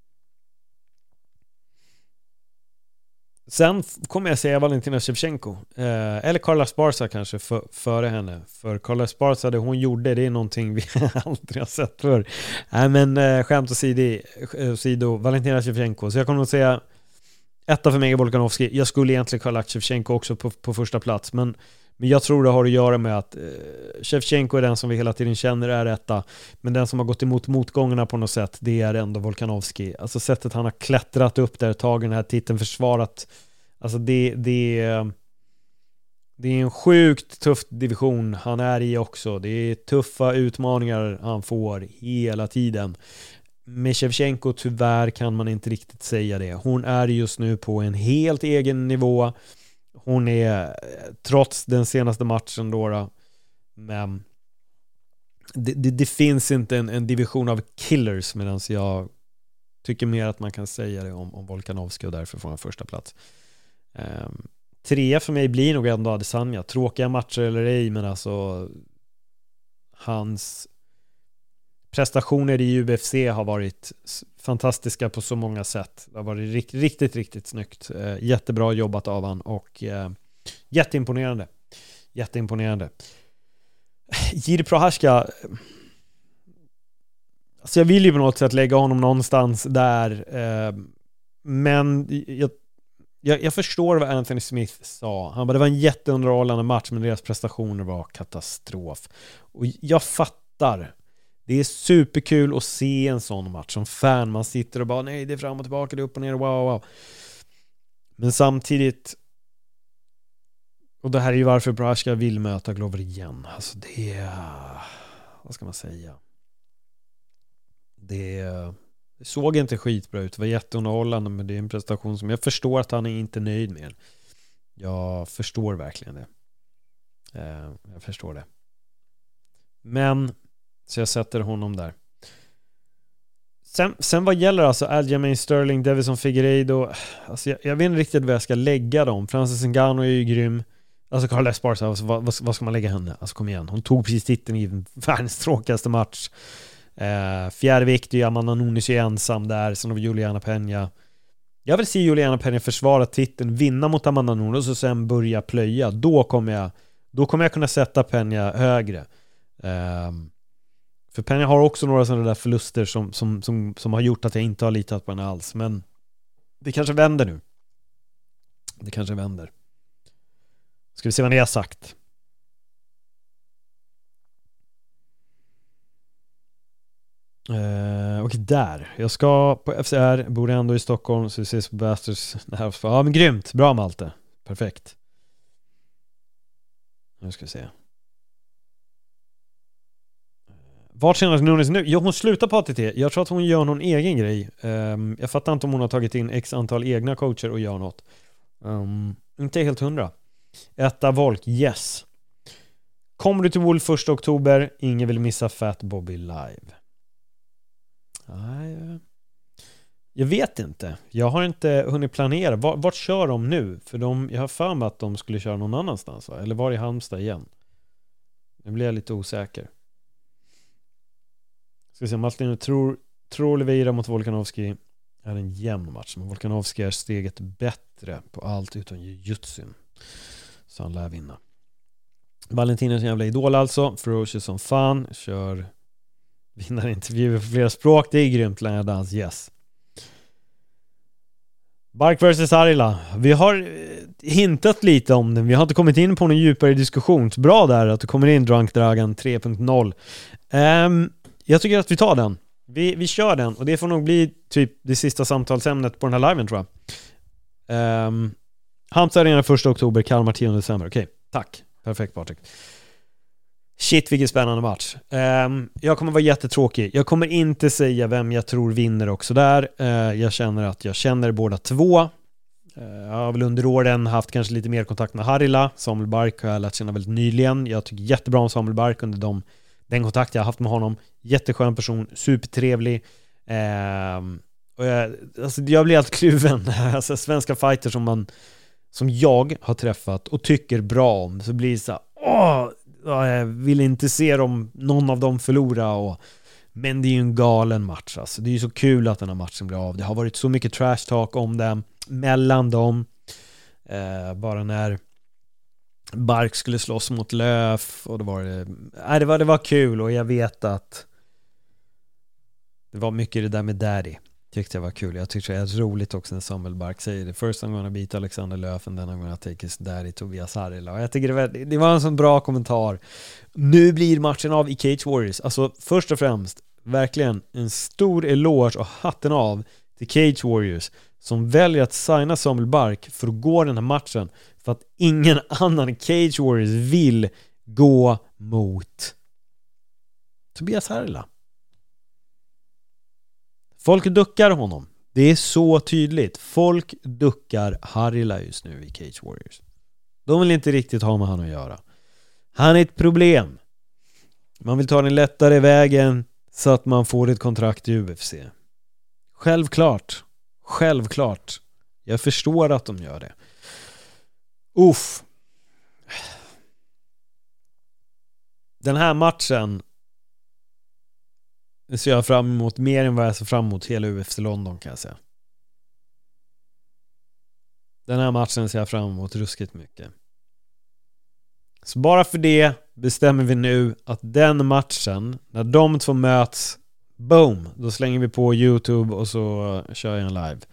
Sen kommer jag säga Valentina Shevchenko. Eller Carla Esparza kanske före henne. För Carla Esparza, det hon gjorde, det är någonting vi aldrig har sett förr. Nej, men skämt åsido, Valentina Shevchenko. Så jag kommer att säga 1 för mig är Volkanovski. Jag skulle egentligen ha lagt Shevchenko också på första plats. Men jag tror det har att göra med att Shevchenko är den som vi hela tiden känner är 1. Men den som har gått emot motgångarna på något sätt, det är ändå Volkanovski. Alltså sättet han har klättrat upp där, tagit den här titeln, försvarat. Alltså det är en sjukt tuff division han är i också. Det är tuffa utmaningar han får hela tiden. Med Shevchenko tyvärr kan man inte riktigt säga det. Hon är just nu på en helt egen nivå. Hon är, trots den senaste matchen då, men det finns inte en division av killers, medan jag tycker mer att man kan säga det om Volkanovski, och därför får han första plats. 3 för mig blir nog ändå Adesanya. Tråkiga matcher eller ej, men alltså hans prestationer i UFC har varit fantastiska på så många sätt. Det har varit riktigt, riktigt snyggt. Jättebra jobbat av han, och jätteimponerande. Jiri Prochazka, alltså jag vill ju på något sätt lägga honom någonstans där, men jag förstår vad Anthony Smith sa. Han bara, det var en jätteunderhållande match, men deras prestationer var katastrof. Och jag fattar. Det är superkul att se en sån match som fan. Man sitter och bara, nej, det är fram och tillbaka, det är upp och ner, wow. Men samtidigt, Och det här är ju varför Prochazka vill möta Glover igen. Alltså det är... Vad ska man säga? Det såg inte skitbra ut. Det var jätteunderhållande, men det är en prestation som jag förstår att han är inte nöjd med. Jag förstår verkligen det. Jag förstår det. Men så jag sätter honom där. Sen vad gäller alltså Aljamain Sterling, Davison Figueiredo, alltså jag vet inte riktigt vad jag ska lägga dem. Francis Ngannou är ju grym. Alltså Carla Esparza, alltså, vad ska man lägga henne? Alltså kom igen, hon tog precis titeln i världens tråkigaste match. Fjärrvikt är Amanda Nunes är ensam där. Sen har vi Juliana Peña. Jag vill se Juliana Peña försvara titeln, vinna mot Amanda Nunes och sen börja plöja. Då kommer jag kunna sätta Peña högre. För Peña har också några sådana där förluster som har gjort att jag inte har litat på henne alls. Men det kanske vänder nu. Det kanske vänder. Ska vi se vad ni har sagt. Och där. Jag ska på FCR, bor ändå i Stockholm, så vi ses på Bastards. Ja, men grymt. Bra Malte. Perfekt. Nu ska vi se. Vart känner Nunes nu? Jo, hon slutar på ATT. Jag tror att hon gör någon egen grej. Jag fattar inte om hon har tagit in x antal egna coacher och gör något. Inte helt 100. Etta Volk, yes. Kommer du till Wolf 1 oktober? Ingen vill missa Fat Bobby live. Nej, jag vet inte. Jag har inte hunnit planera. Vart kör de nu? För jag har för mig att de skulle köra någon annanstans, va? Eller var i Halmstad igen? Nu blir jag lite osäker. Ska vi se, Martin tror Oliveira mot Volkanovski är en jämn match. Men Volkanovski är steget bättre på allt utom jiu-jitsu. Så han lär vinna. Valentinos jävla idol alltså. Ferocious som fan. Kör vinnarintervjuer på flera språk. Det är grymt. Länge dans, yes. Bark vs. Harila. Vi har hintat lite om den. Vi har inte kommit in på någon djupare diskussion. Så bra där att du kommer in, Drunk Dragon 3.0. Jag tycker att vi tar den. Vi kör den. Och det får nog bli typ det sista samtalsämnet på den här liven, tror jag. Halmstad Arena 1 oktober, Kalmar 10 december. Okej, tack. Perfekt, Patrik. Shit, vilken spännande match. Jag kommer vara jättetråkig. Jag kommer inte säga vem jag tror vinner också där. Jag känner att jag känner båda två. Jag har väl under åren haft kanske lite mer kontakt med Harila. Samuel Bark har jag lärt känna väldigt nyligen. Jag tycker jättebra om Samuel Bark under den kontakt jag har haft med honom. Jätteskön person, supertrevlig. Och jag blir helt kluven. Alltså, svenska fighters som jag har träffat och tycker bra om, så blir det så här, jag vill inte se någon av dem förlora. Men det är ju en galen match. Alltså. Det är ju så kul att den här matchen blir av. Det har varit så mycket trash talk om dem, mellan dem. Bara när Bark skulle slåss mot Löf, och det var kul. Och jag vet att det var mycket det där med Daddy. Tyckte jag var kul. Jag tyckte det är roligt också när Samuel Bark säger det. First I'm gonna beat Alexander Löf and then I'm gonna take his daddy Tobias Harila. Och jag tycker det var en sån bra kommentar. Nu blir matchen av i Cage Warriors. Alltså först och främst verkligen en stor eloge och hatten av till Cage Warriors som väljer att signa Samuel Bark för att gå den här matchen, för att ingen annan Cage Warriors vill gå mot Tobias Harila. Folk duckar honom. Det är så tydligt. Folk duckar Harila just nu i Cage Warriors. De vill inte riktigt ha med han att göra. Han är ett problem. Man vill ta den lättare vägen så att man får ett kontrakt i UFC. Självklart. Jag förstår att de gör det. Uff. Den här matchen ser jag fram emot mer än vad jag ser fram emot hela UFC London, kan jag säga. Den här matchen ser jag fram emot ruskigt mycket. Så bara för det bestämmer vi nu att den matchen, när de två möts, boom, då slänger vi på YouTube och så kör jag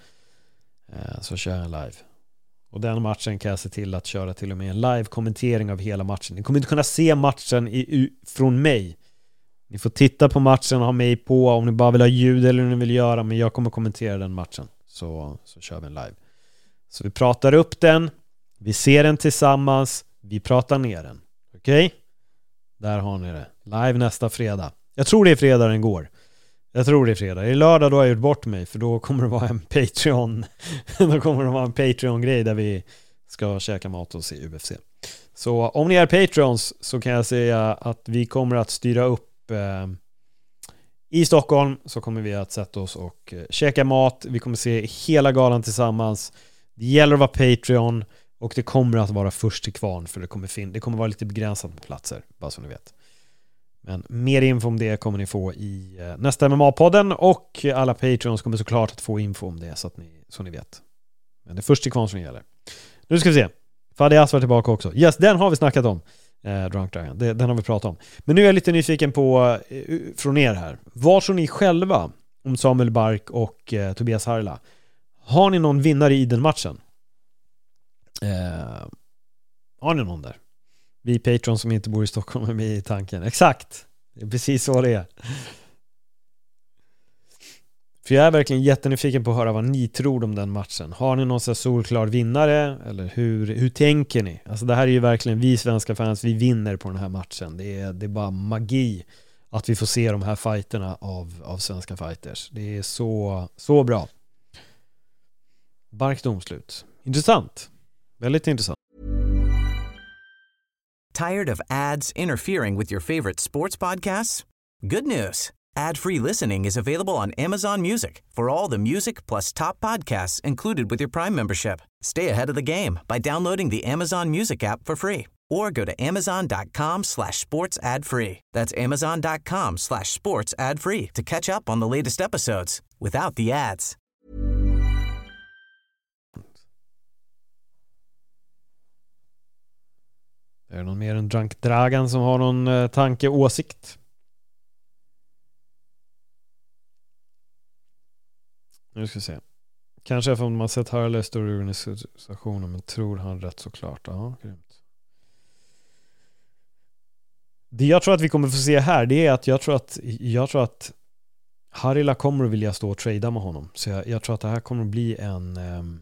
en live. Och den matchen kan jag se till att köra till och med en live-kommentering av hela matchen. Ni kommer inte kunna se matchen från mig. Ni får titta på matchen och ha mig på om ni bara vill ha ljud eller hur ni vill göra, men jag kommer kommentera den matchen. Så kör vi en live. Så vi pratar upp den, vi ser den tillsammans, Vi pratar ner den. Okej? Där har ni det. Live nästa fredag. Jag tror det är fredag den går. Jag tror det är fredag. I lördag då har jag gjort bort mig, för då kommer det vara en Patreon. Då kommer det vara en Patreon-grej där vi ska käka mat och se UFC. Så om ni är Patreons så kan jag säga att vi kommer att styra upp i Stockholm, så kommer vi att sätta oss och käka mat. Vi kommer se hela galan tillsammans. Det gäller att vara Patreon, och det kommer att vara först till kvarn, för det kommer vara lite begränsat med platser, bara så ni vet. Men mer info om det kommer ni få i nästa MMA-podden, och alla Patreons kommer såklart att få info om det, så ni vet. Men det är först till kvarn som gäller. Nu ska vi se. Fadi Asvar tillbaka också. Yes, den har vi snackat om. Drunk Dragon. Den har vi pratat om. Men nu är jag lite nyfiken på från er här. Vad tror ni själva om Samuel Bark och Tobias Harila? Har ni någon vinnare i den matchen? Har ni någon där? Vi Patreon som inte bor i Stockholm är med i tanken. Exakt. Det är precis så det är. För jag är verkligen jättenyfiken på att höra vad ni tror om den matchen. Har ni någon så solklar vinnare? Eller hur tänker ni? Alltså det här är ju verkligen vi svenska fans. Vi vinner på den här matchen. Det är bara magi att vi får se de här fighterna av svenska fighters. Det är så bra. Bark domslut. Intressant. Väldigt intressant. Tired of ads interfering with your favorite sports podcasts? Good news. Ad-free listening is available on Amazon Music for all the music plus top podcasts included with your Prime membership. Stay ahead of the game by downloading the Amazon Music app for free or go to amazon.com/sports ad free. That's amazon.com/sports ad free to catch up on the latest episodes without the ads. Är det någon mer än Drunk Dragon som har någon tanke, åsikt? Nu ska vi se. Kanske för att man sett Harley stora organisationer, men tror han rätt såklart. Ja, grymt. Det jag tror att vi kommer få se här, det är att jag tror att Harila kommer att vilja stå och trada med honom. Så jag tror att det här kommer att bli en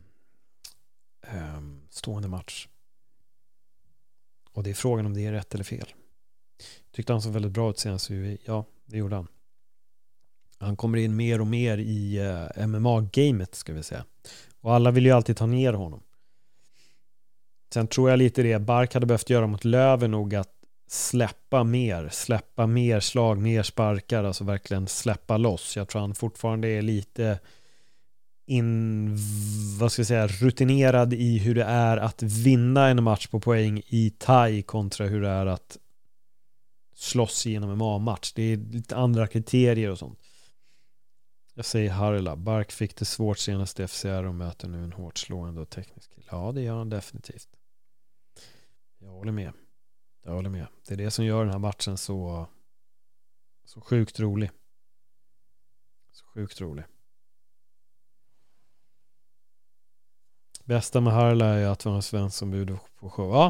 stående match. Och det är frågan om det är rätt eller fel. Tyckte han så väldigt bra ut senast. Ja, det gjorde han. Han kommer in mer och mer i MMA-gamet, ska vi säga. Och alla vill ju alltid ta ner honom. Sen tror jag lite det Bark hade behövt göra mot Löven nog, att släppa mer slag, mer sparkar, alltså verkligen släppa loss. Jag tror han fortfarande är lite rutinerad i hur det är att vinna en match på poäng i thai kontra hur det är att slåss i en MMA-match. Det är lite andra kriterier och sånt. Jag säger Harila. Bark fick det svårt senast i FCR och möter nu en hårt slående och teknisk kill. Ja, det gör han definitivt. Jag håller med. Det är det som gör den här matchen så sjukt rolig. Bästa med Harila är att vara en svensk som bjuder på show. Ja,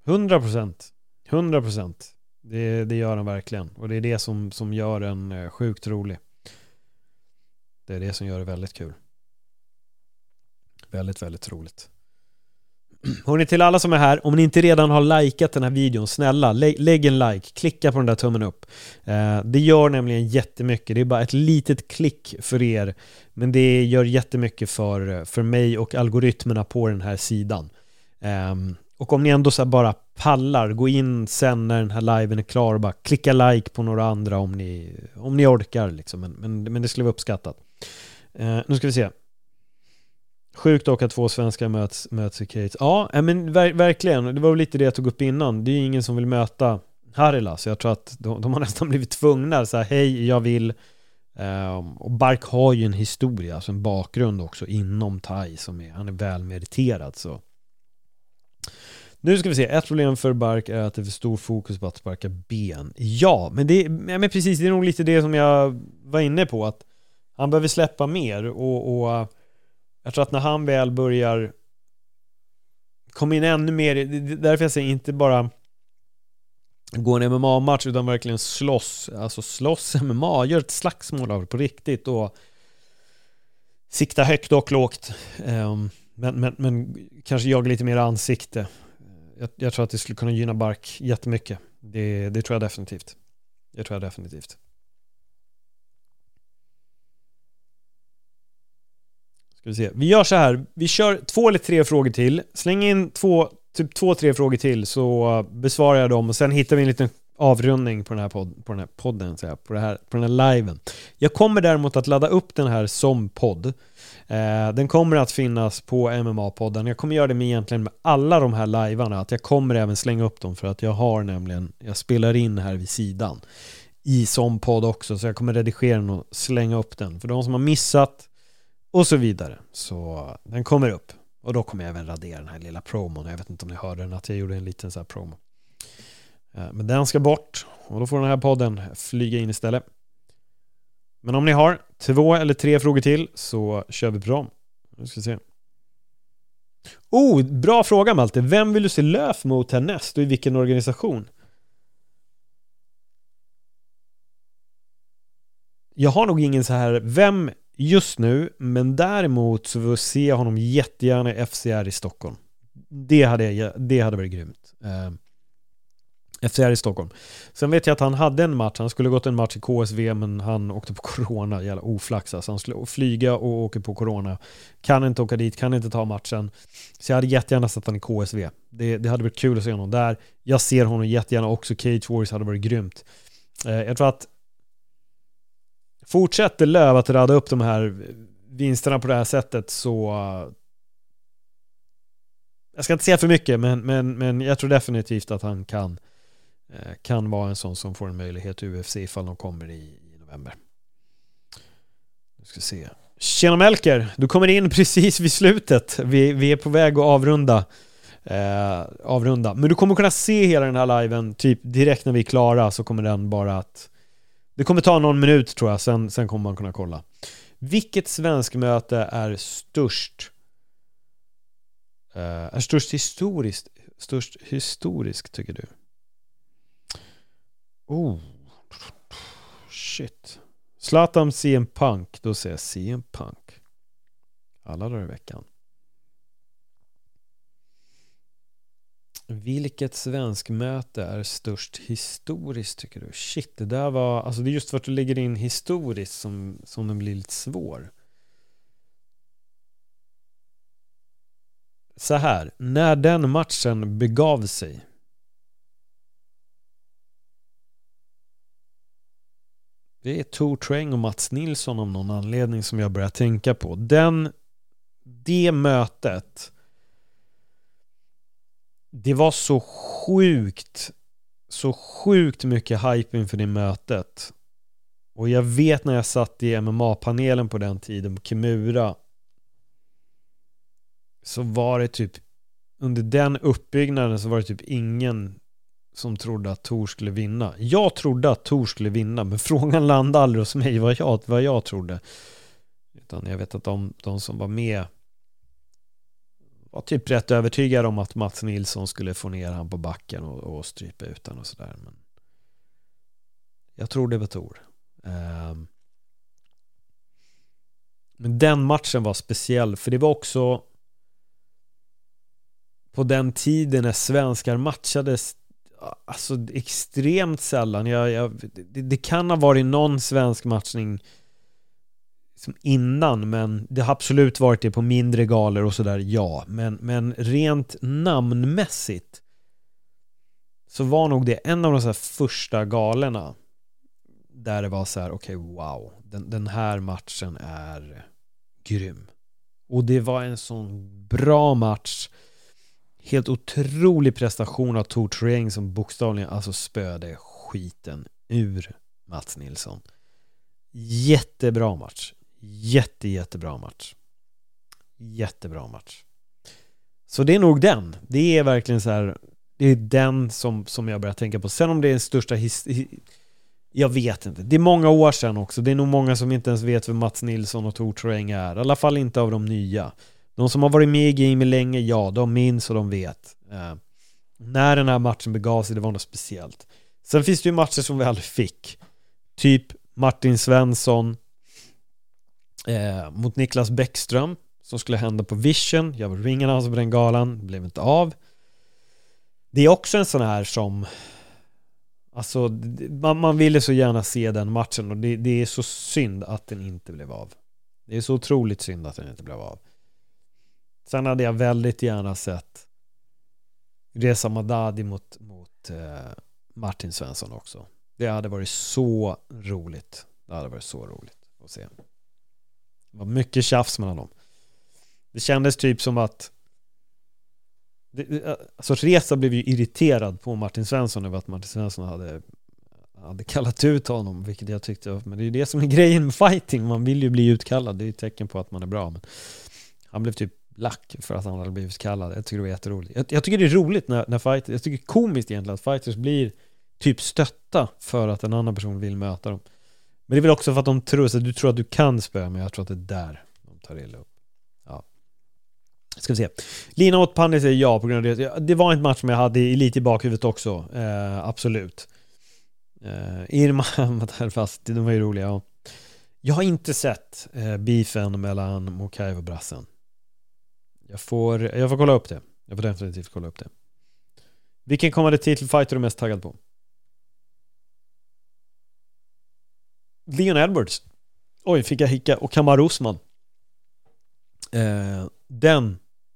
100%. Det gör han verkligen. Och det är det som gör den sjukt rolig. Det är det som gör det väldigt kul. Väldigt, väldigt roligt. Hörrni, till alla som är här, om ni inte redan har likat den här videon, snälla, lägg en like, klicka på den där tummen upp. Det gör nämligen jättemycket. Det är bara ett litet klick för er, men det gör jättemycket för mig och algoritmerna på den här sidan. Och om ni ändå så bara pallar, gå in sen när den här liven är klar och bara klicka like på några andra om ni orkar liksom. Men det skulle vara uppskattat. Nu ska vi se. Sjukt dock att 2 svenskar möts i cage. Ja, men verkligen. Det var lite det jag tog upp innan. Det är ingen som vill möta Harila, så jag tror att de har nästan blivit tvungna. Så här, hej, jag vill. Och Bark har ju en historia, alltså en bakgrund också inom thai han är väl meriterad. Så nu ska vi se. Ett problem för Bark är att det är för stor fokus på att sparka ben. Ja, men precis, det är nog lite det som jag var inne på, att han behöver släppa mer och jag tror att när han väl börjar komma in ännu mer, därför jag säger inte bara gå en MMA-match utan verkligen slåss MMA, gör ett slagsmål av det på riktigt och sikta högt och lågt, men kanske jaga lite mer ansikte. jag tror att det skulle kunna gynna Bark jättemycket. Det tror jag definitivt. Ska vi se. Vi gör så här. Vi kör 2 eller 3 frågor till. Släng in 2-3 frågor till, så besvarar jag dem. Och sen hittar vi en liten avrundning på den här podden, så här, på den här liven. Jag kommer däremot att ladda upp den här som podd. Den kommer att finnas på MMA-podden. Jag kommer göra det egentligen med alla de här livearna. Att jag kommer även slänga upp dem, för att jag spelar in här vid sidan i som podd också. Så jag kommer redigera den och slänga upp den för de som har missat och så vidare. Så den kommer upp. Och då kommer jag även radera den här lilla promon. Jag vet inte om ni hörde den, att jag gjorde en liten så här promo. Men den ska bort. Och då får den här podden flyga in istället. Men om ni har 2 eller 3 frågor till, så kör vi på dem. Nu ska vi se. Bra fråga, Malte. Vem vill du se Löf mot härnäst och i vilken organisation? Jag har nog ingen så här vem just nu, men däremot så ser jag honom jättegärna i FCR i Stockholm. Det hade varit grymt. FCR i Stockholm. Sen vet jag att han hade en match. Han skulle gått en match i KSV, men han åkte på corona. Jävla oflax. Så han skulle flyga och åka på corona. Kan inte åka dit, kan inte ta matchen. Så jag hade jättegärna sett han i KSV. Det hade varit kul att se honom där. Jag ser honom jättegärna också. Cage Warriors hade varit grymt. Jag tror att fortsätter Löv att rada upp de här vinsterna på det här sättet, så jag ska inte säga för mycket, men jag tror definitivt att han kan vara en sån som får en möjlighet i UFC ifall de kommer i november. Nu ska vi se. Tjena Melker, du kommer in precis vid slutet. Vi är på väg att avrunda. Men du kommer kunna se hela den här liven typ direkt när vi är klara, så kommer den bara att... Det kommer ta någon minut tror jag, sen kommer man kunna kolla. Vilket svensk möte är störst historiskt tycker du? Shit. Zlatan CM Punk, då säger jag CM Punk. Alla dagar i veckan. Vilket svensk möte är störst historiskt tycker du? Shit, det där var... Alltså det är just för att du lägger in historiskt som den blir lite svår. Så här, när den matchen begav sig. Det är Tor Träng och Mats Nilsson om någon anledning som jag börjar tänka på. Det mötet, det var så sjukt mycket hype inför det mötet. Och jag vet när jag satt i MMA-panelen på den tiden på Kimura, så var det typ under den uppbyggnaden så var det typ ingen som trodde att Tor skulle vinna. Jag trodde att Tor skulle vinna, men frågan landade aldrig hos mig vad jag trodde. Utan jag vet att de som var med var typ rätt övertygade om att Mats Nilsson skulle få ner han på backen och strypa ut han och sådär. Men jag tror det var Tor. Men den matchen var speciell, för det var också på den tiden när svenskar matchades alltså extremt sällan. Det kan ha varit någon svensk matchning som innan, men det har absolut varit det på mindre galor och sådär, ja. Men rent namnmässigt så var nog det en av de så här första galorna där det var så här: okej, wow, den här matchen är grym. Och det var en sån bra match. Helt otrolig prestation av Tor Träng som bokstavligen alltså spöade skiten ur Mats Nilsson. Jättebra match. Jättebra match. Jättebra match. Så det är nog den. Det är verkligen så här, det är den som jag börjar tänka på. Sen om det är den största jag vet inte. Det är många år sedan också. Det är nog många som inte ens vet vem Mats Nilsson och Tor Träng är. I alla fall inte av de nya. De som har varit med i game länge, ja, de minns och de vet. När den här matchen begav sig, det var något speciellt. Sen finns det ju matcher som vi aldrig fick. Typ Martin Svensson mot Niklas Bäckström som skulle hända på Vision. Jag var ringen hans på den galan, blev inte av. Det är också en sån här som, alltså man ville så gärna se den matchen, och det är så synd att den inte blev av. Det är så otroligt synd att den inte blev av. Sen hade jag väldigt gärna sett Reza Madadi mot Martin Svensson också. Det hade varit så roligt. Det hade varit så roligt att se. Det var mycket tjafs mellan dem. Det kändes typ som att alltså Reza blev ju irriterad på Martin Svensson över att Martin Svensson hade kallat ut honom, vilket jag tyckte, men det är ju det som är grejen med fighting. Man vill ju bli utkallad. Det är ju ett tecken på att man är bra, men han blev typ lack för att han hade blivit kallad. Jag tycker det var jätteroligt. Jag tycker det är roligt när fighters, jag tycker det är komiskt egentligen att fighters blir typ stötta för att en annan person vill möta dem. Men det är väl också för att de tror att du tror att du kan spöa, men jag tror att det är där de tar illa upp. Ja. Ska vi se. Lina åt Pandy säger ja på grund av det. Det var en match som jag hade lite i bakhuvudet också. Absolut. Irma där fast, de var ju roliga. Ja. Jag har inte sett beefen mellan Mokaev och Brassen. Jag får kolla upp det. Jag får definitivt kolla upp det. Vilken kommande titelfighter är du mest taggad på? Leon Edwards. Oj, fick jag hicka. Och Kamar Usman. Den.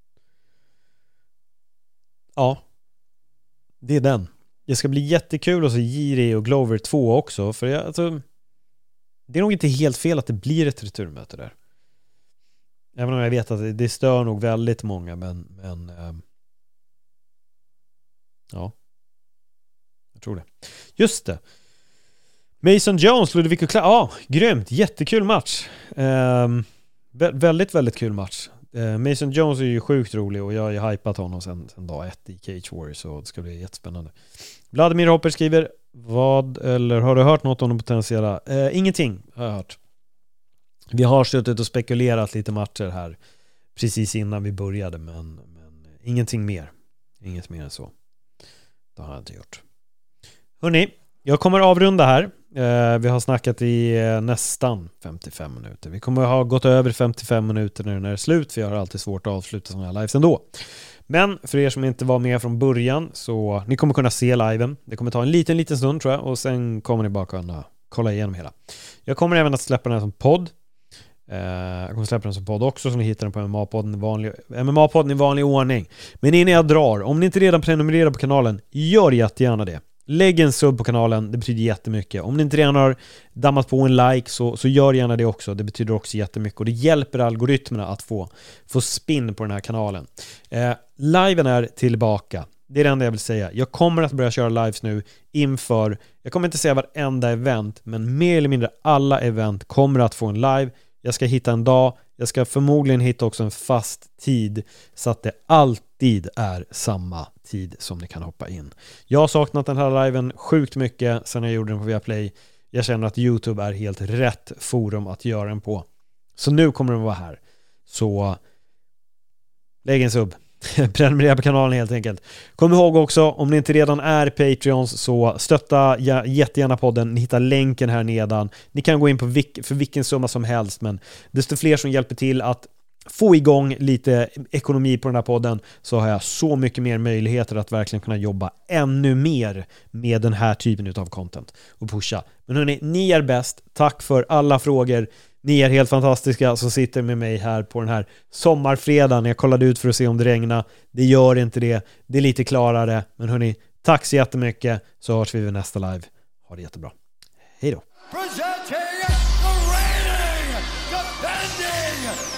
Ja. Det är den. Det ska bli jättekul att se Jiri och Glover 2 också. För det är nog inte helt fel att det blir ett returmöte där. Även om jag vet att det stör nog väldigt många. Men ja. Jag tror det. Just det. Mason Jones, Ludvig och ja, grymt. Jättekul match. Väldigt, väldigt kul match. Mason Jones är ju sjukt rolig och jag har ju hypat honom sen dag 1 i Cage Warriors, så det ska bli jättespännande. Vladimir Hopper skriver, har du hört något om de potentiella? Ingenting har jag hört. Vi har suttit och spekulerat lite matcher här precis innan vi började, men ingenting mer. Inget mer än så. Det har jag inte gjort. Hörrni, jag kommer avrunda här. Vi har snackat i nästan 55 minuter. Vi kommer ha gått över 55 minuter när det är slut, för jag har alltid svårt att avsluta sådana här lives ändå. Men för er som inte var med från början, så ni kommer kunna se liven. Det kommer ta en liten stund tror jag, och sen kommer ni bara kunna kolla igenom hela. Jag kommer även att släppa den här som podd. Jag kommer släppa den som podd också, så ni hittar den på MMA-podden i vanlig ordning. Men innan jag drar, om ni inte redan prenumererar på kanalen, gör jättegärna det. Lägg en sub på kanalen, det betyder jättemycket. Om ni inte redan har dammat på en like, så gör gärna det också. Det betyder också jättemycket, och det hjälper algoritmerna att få spin på den här kanalen. Liven är tillbaka. Det är det enda jag vill säga. Jag kommer att börja köra lives nu inför, jag kommer inte säga varenda event, men mer eller mindre alla event kommer att få en live. Jag ska hitta en dag. Jag ska förmodligen hitta också en fast tid, så att det alltid är samma tid som ni kan hoppa in. Jag har saknat den här liven sjukt mycket sen jag gjorde den på Viaplay. Jag känner att YouTube är helt rätt forum att göra den på. Så nu kommer den vara här. Så lägg en sub. Prenumerera på kanalen helt enkelt. Kom ihåg också, om ni inte redan är Patreons, så stötta jättegärna podden. Ni hittar länken här nedan. Ni kan gå in på för vilken summa som helst, men desto fler som hjälper till att få igång lite ekonomi på den här podden, så har jag så mycket mer möjligheter att verkligen kunna jobba ännu mer med den här typen av content och pusha. Men hörni, ni är bäst. Tack för alla frågor. Ni är helt fantastiska som sitter med mig här på den här sommarfredagen. Jag kollade ut för att se om det regnar. Det gör inte det. Det är lite klarare. Men hörni, tack så jättemycket, så hörs vi vid nästa live. Ha det jättebra. Hej då. Presenting the reigning, defending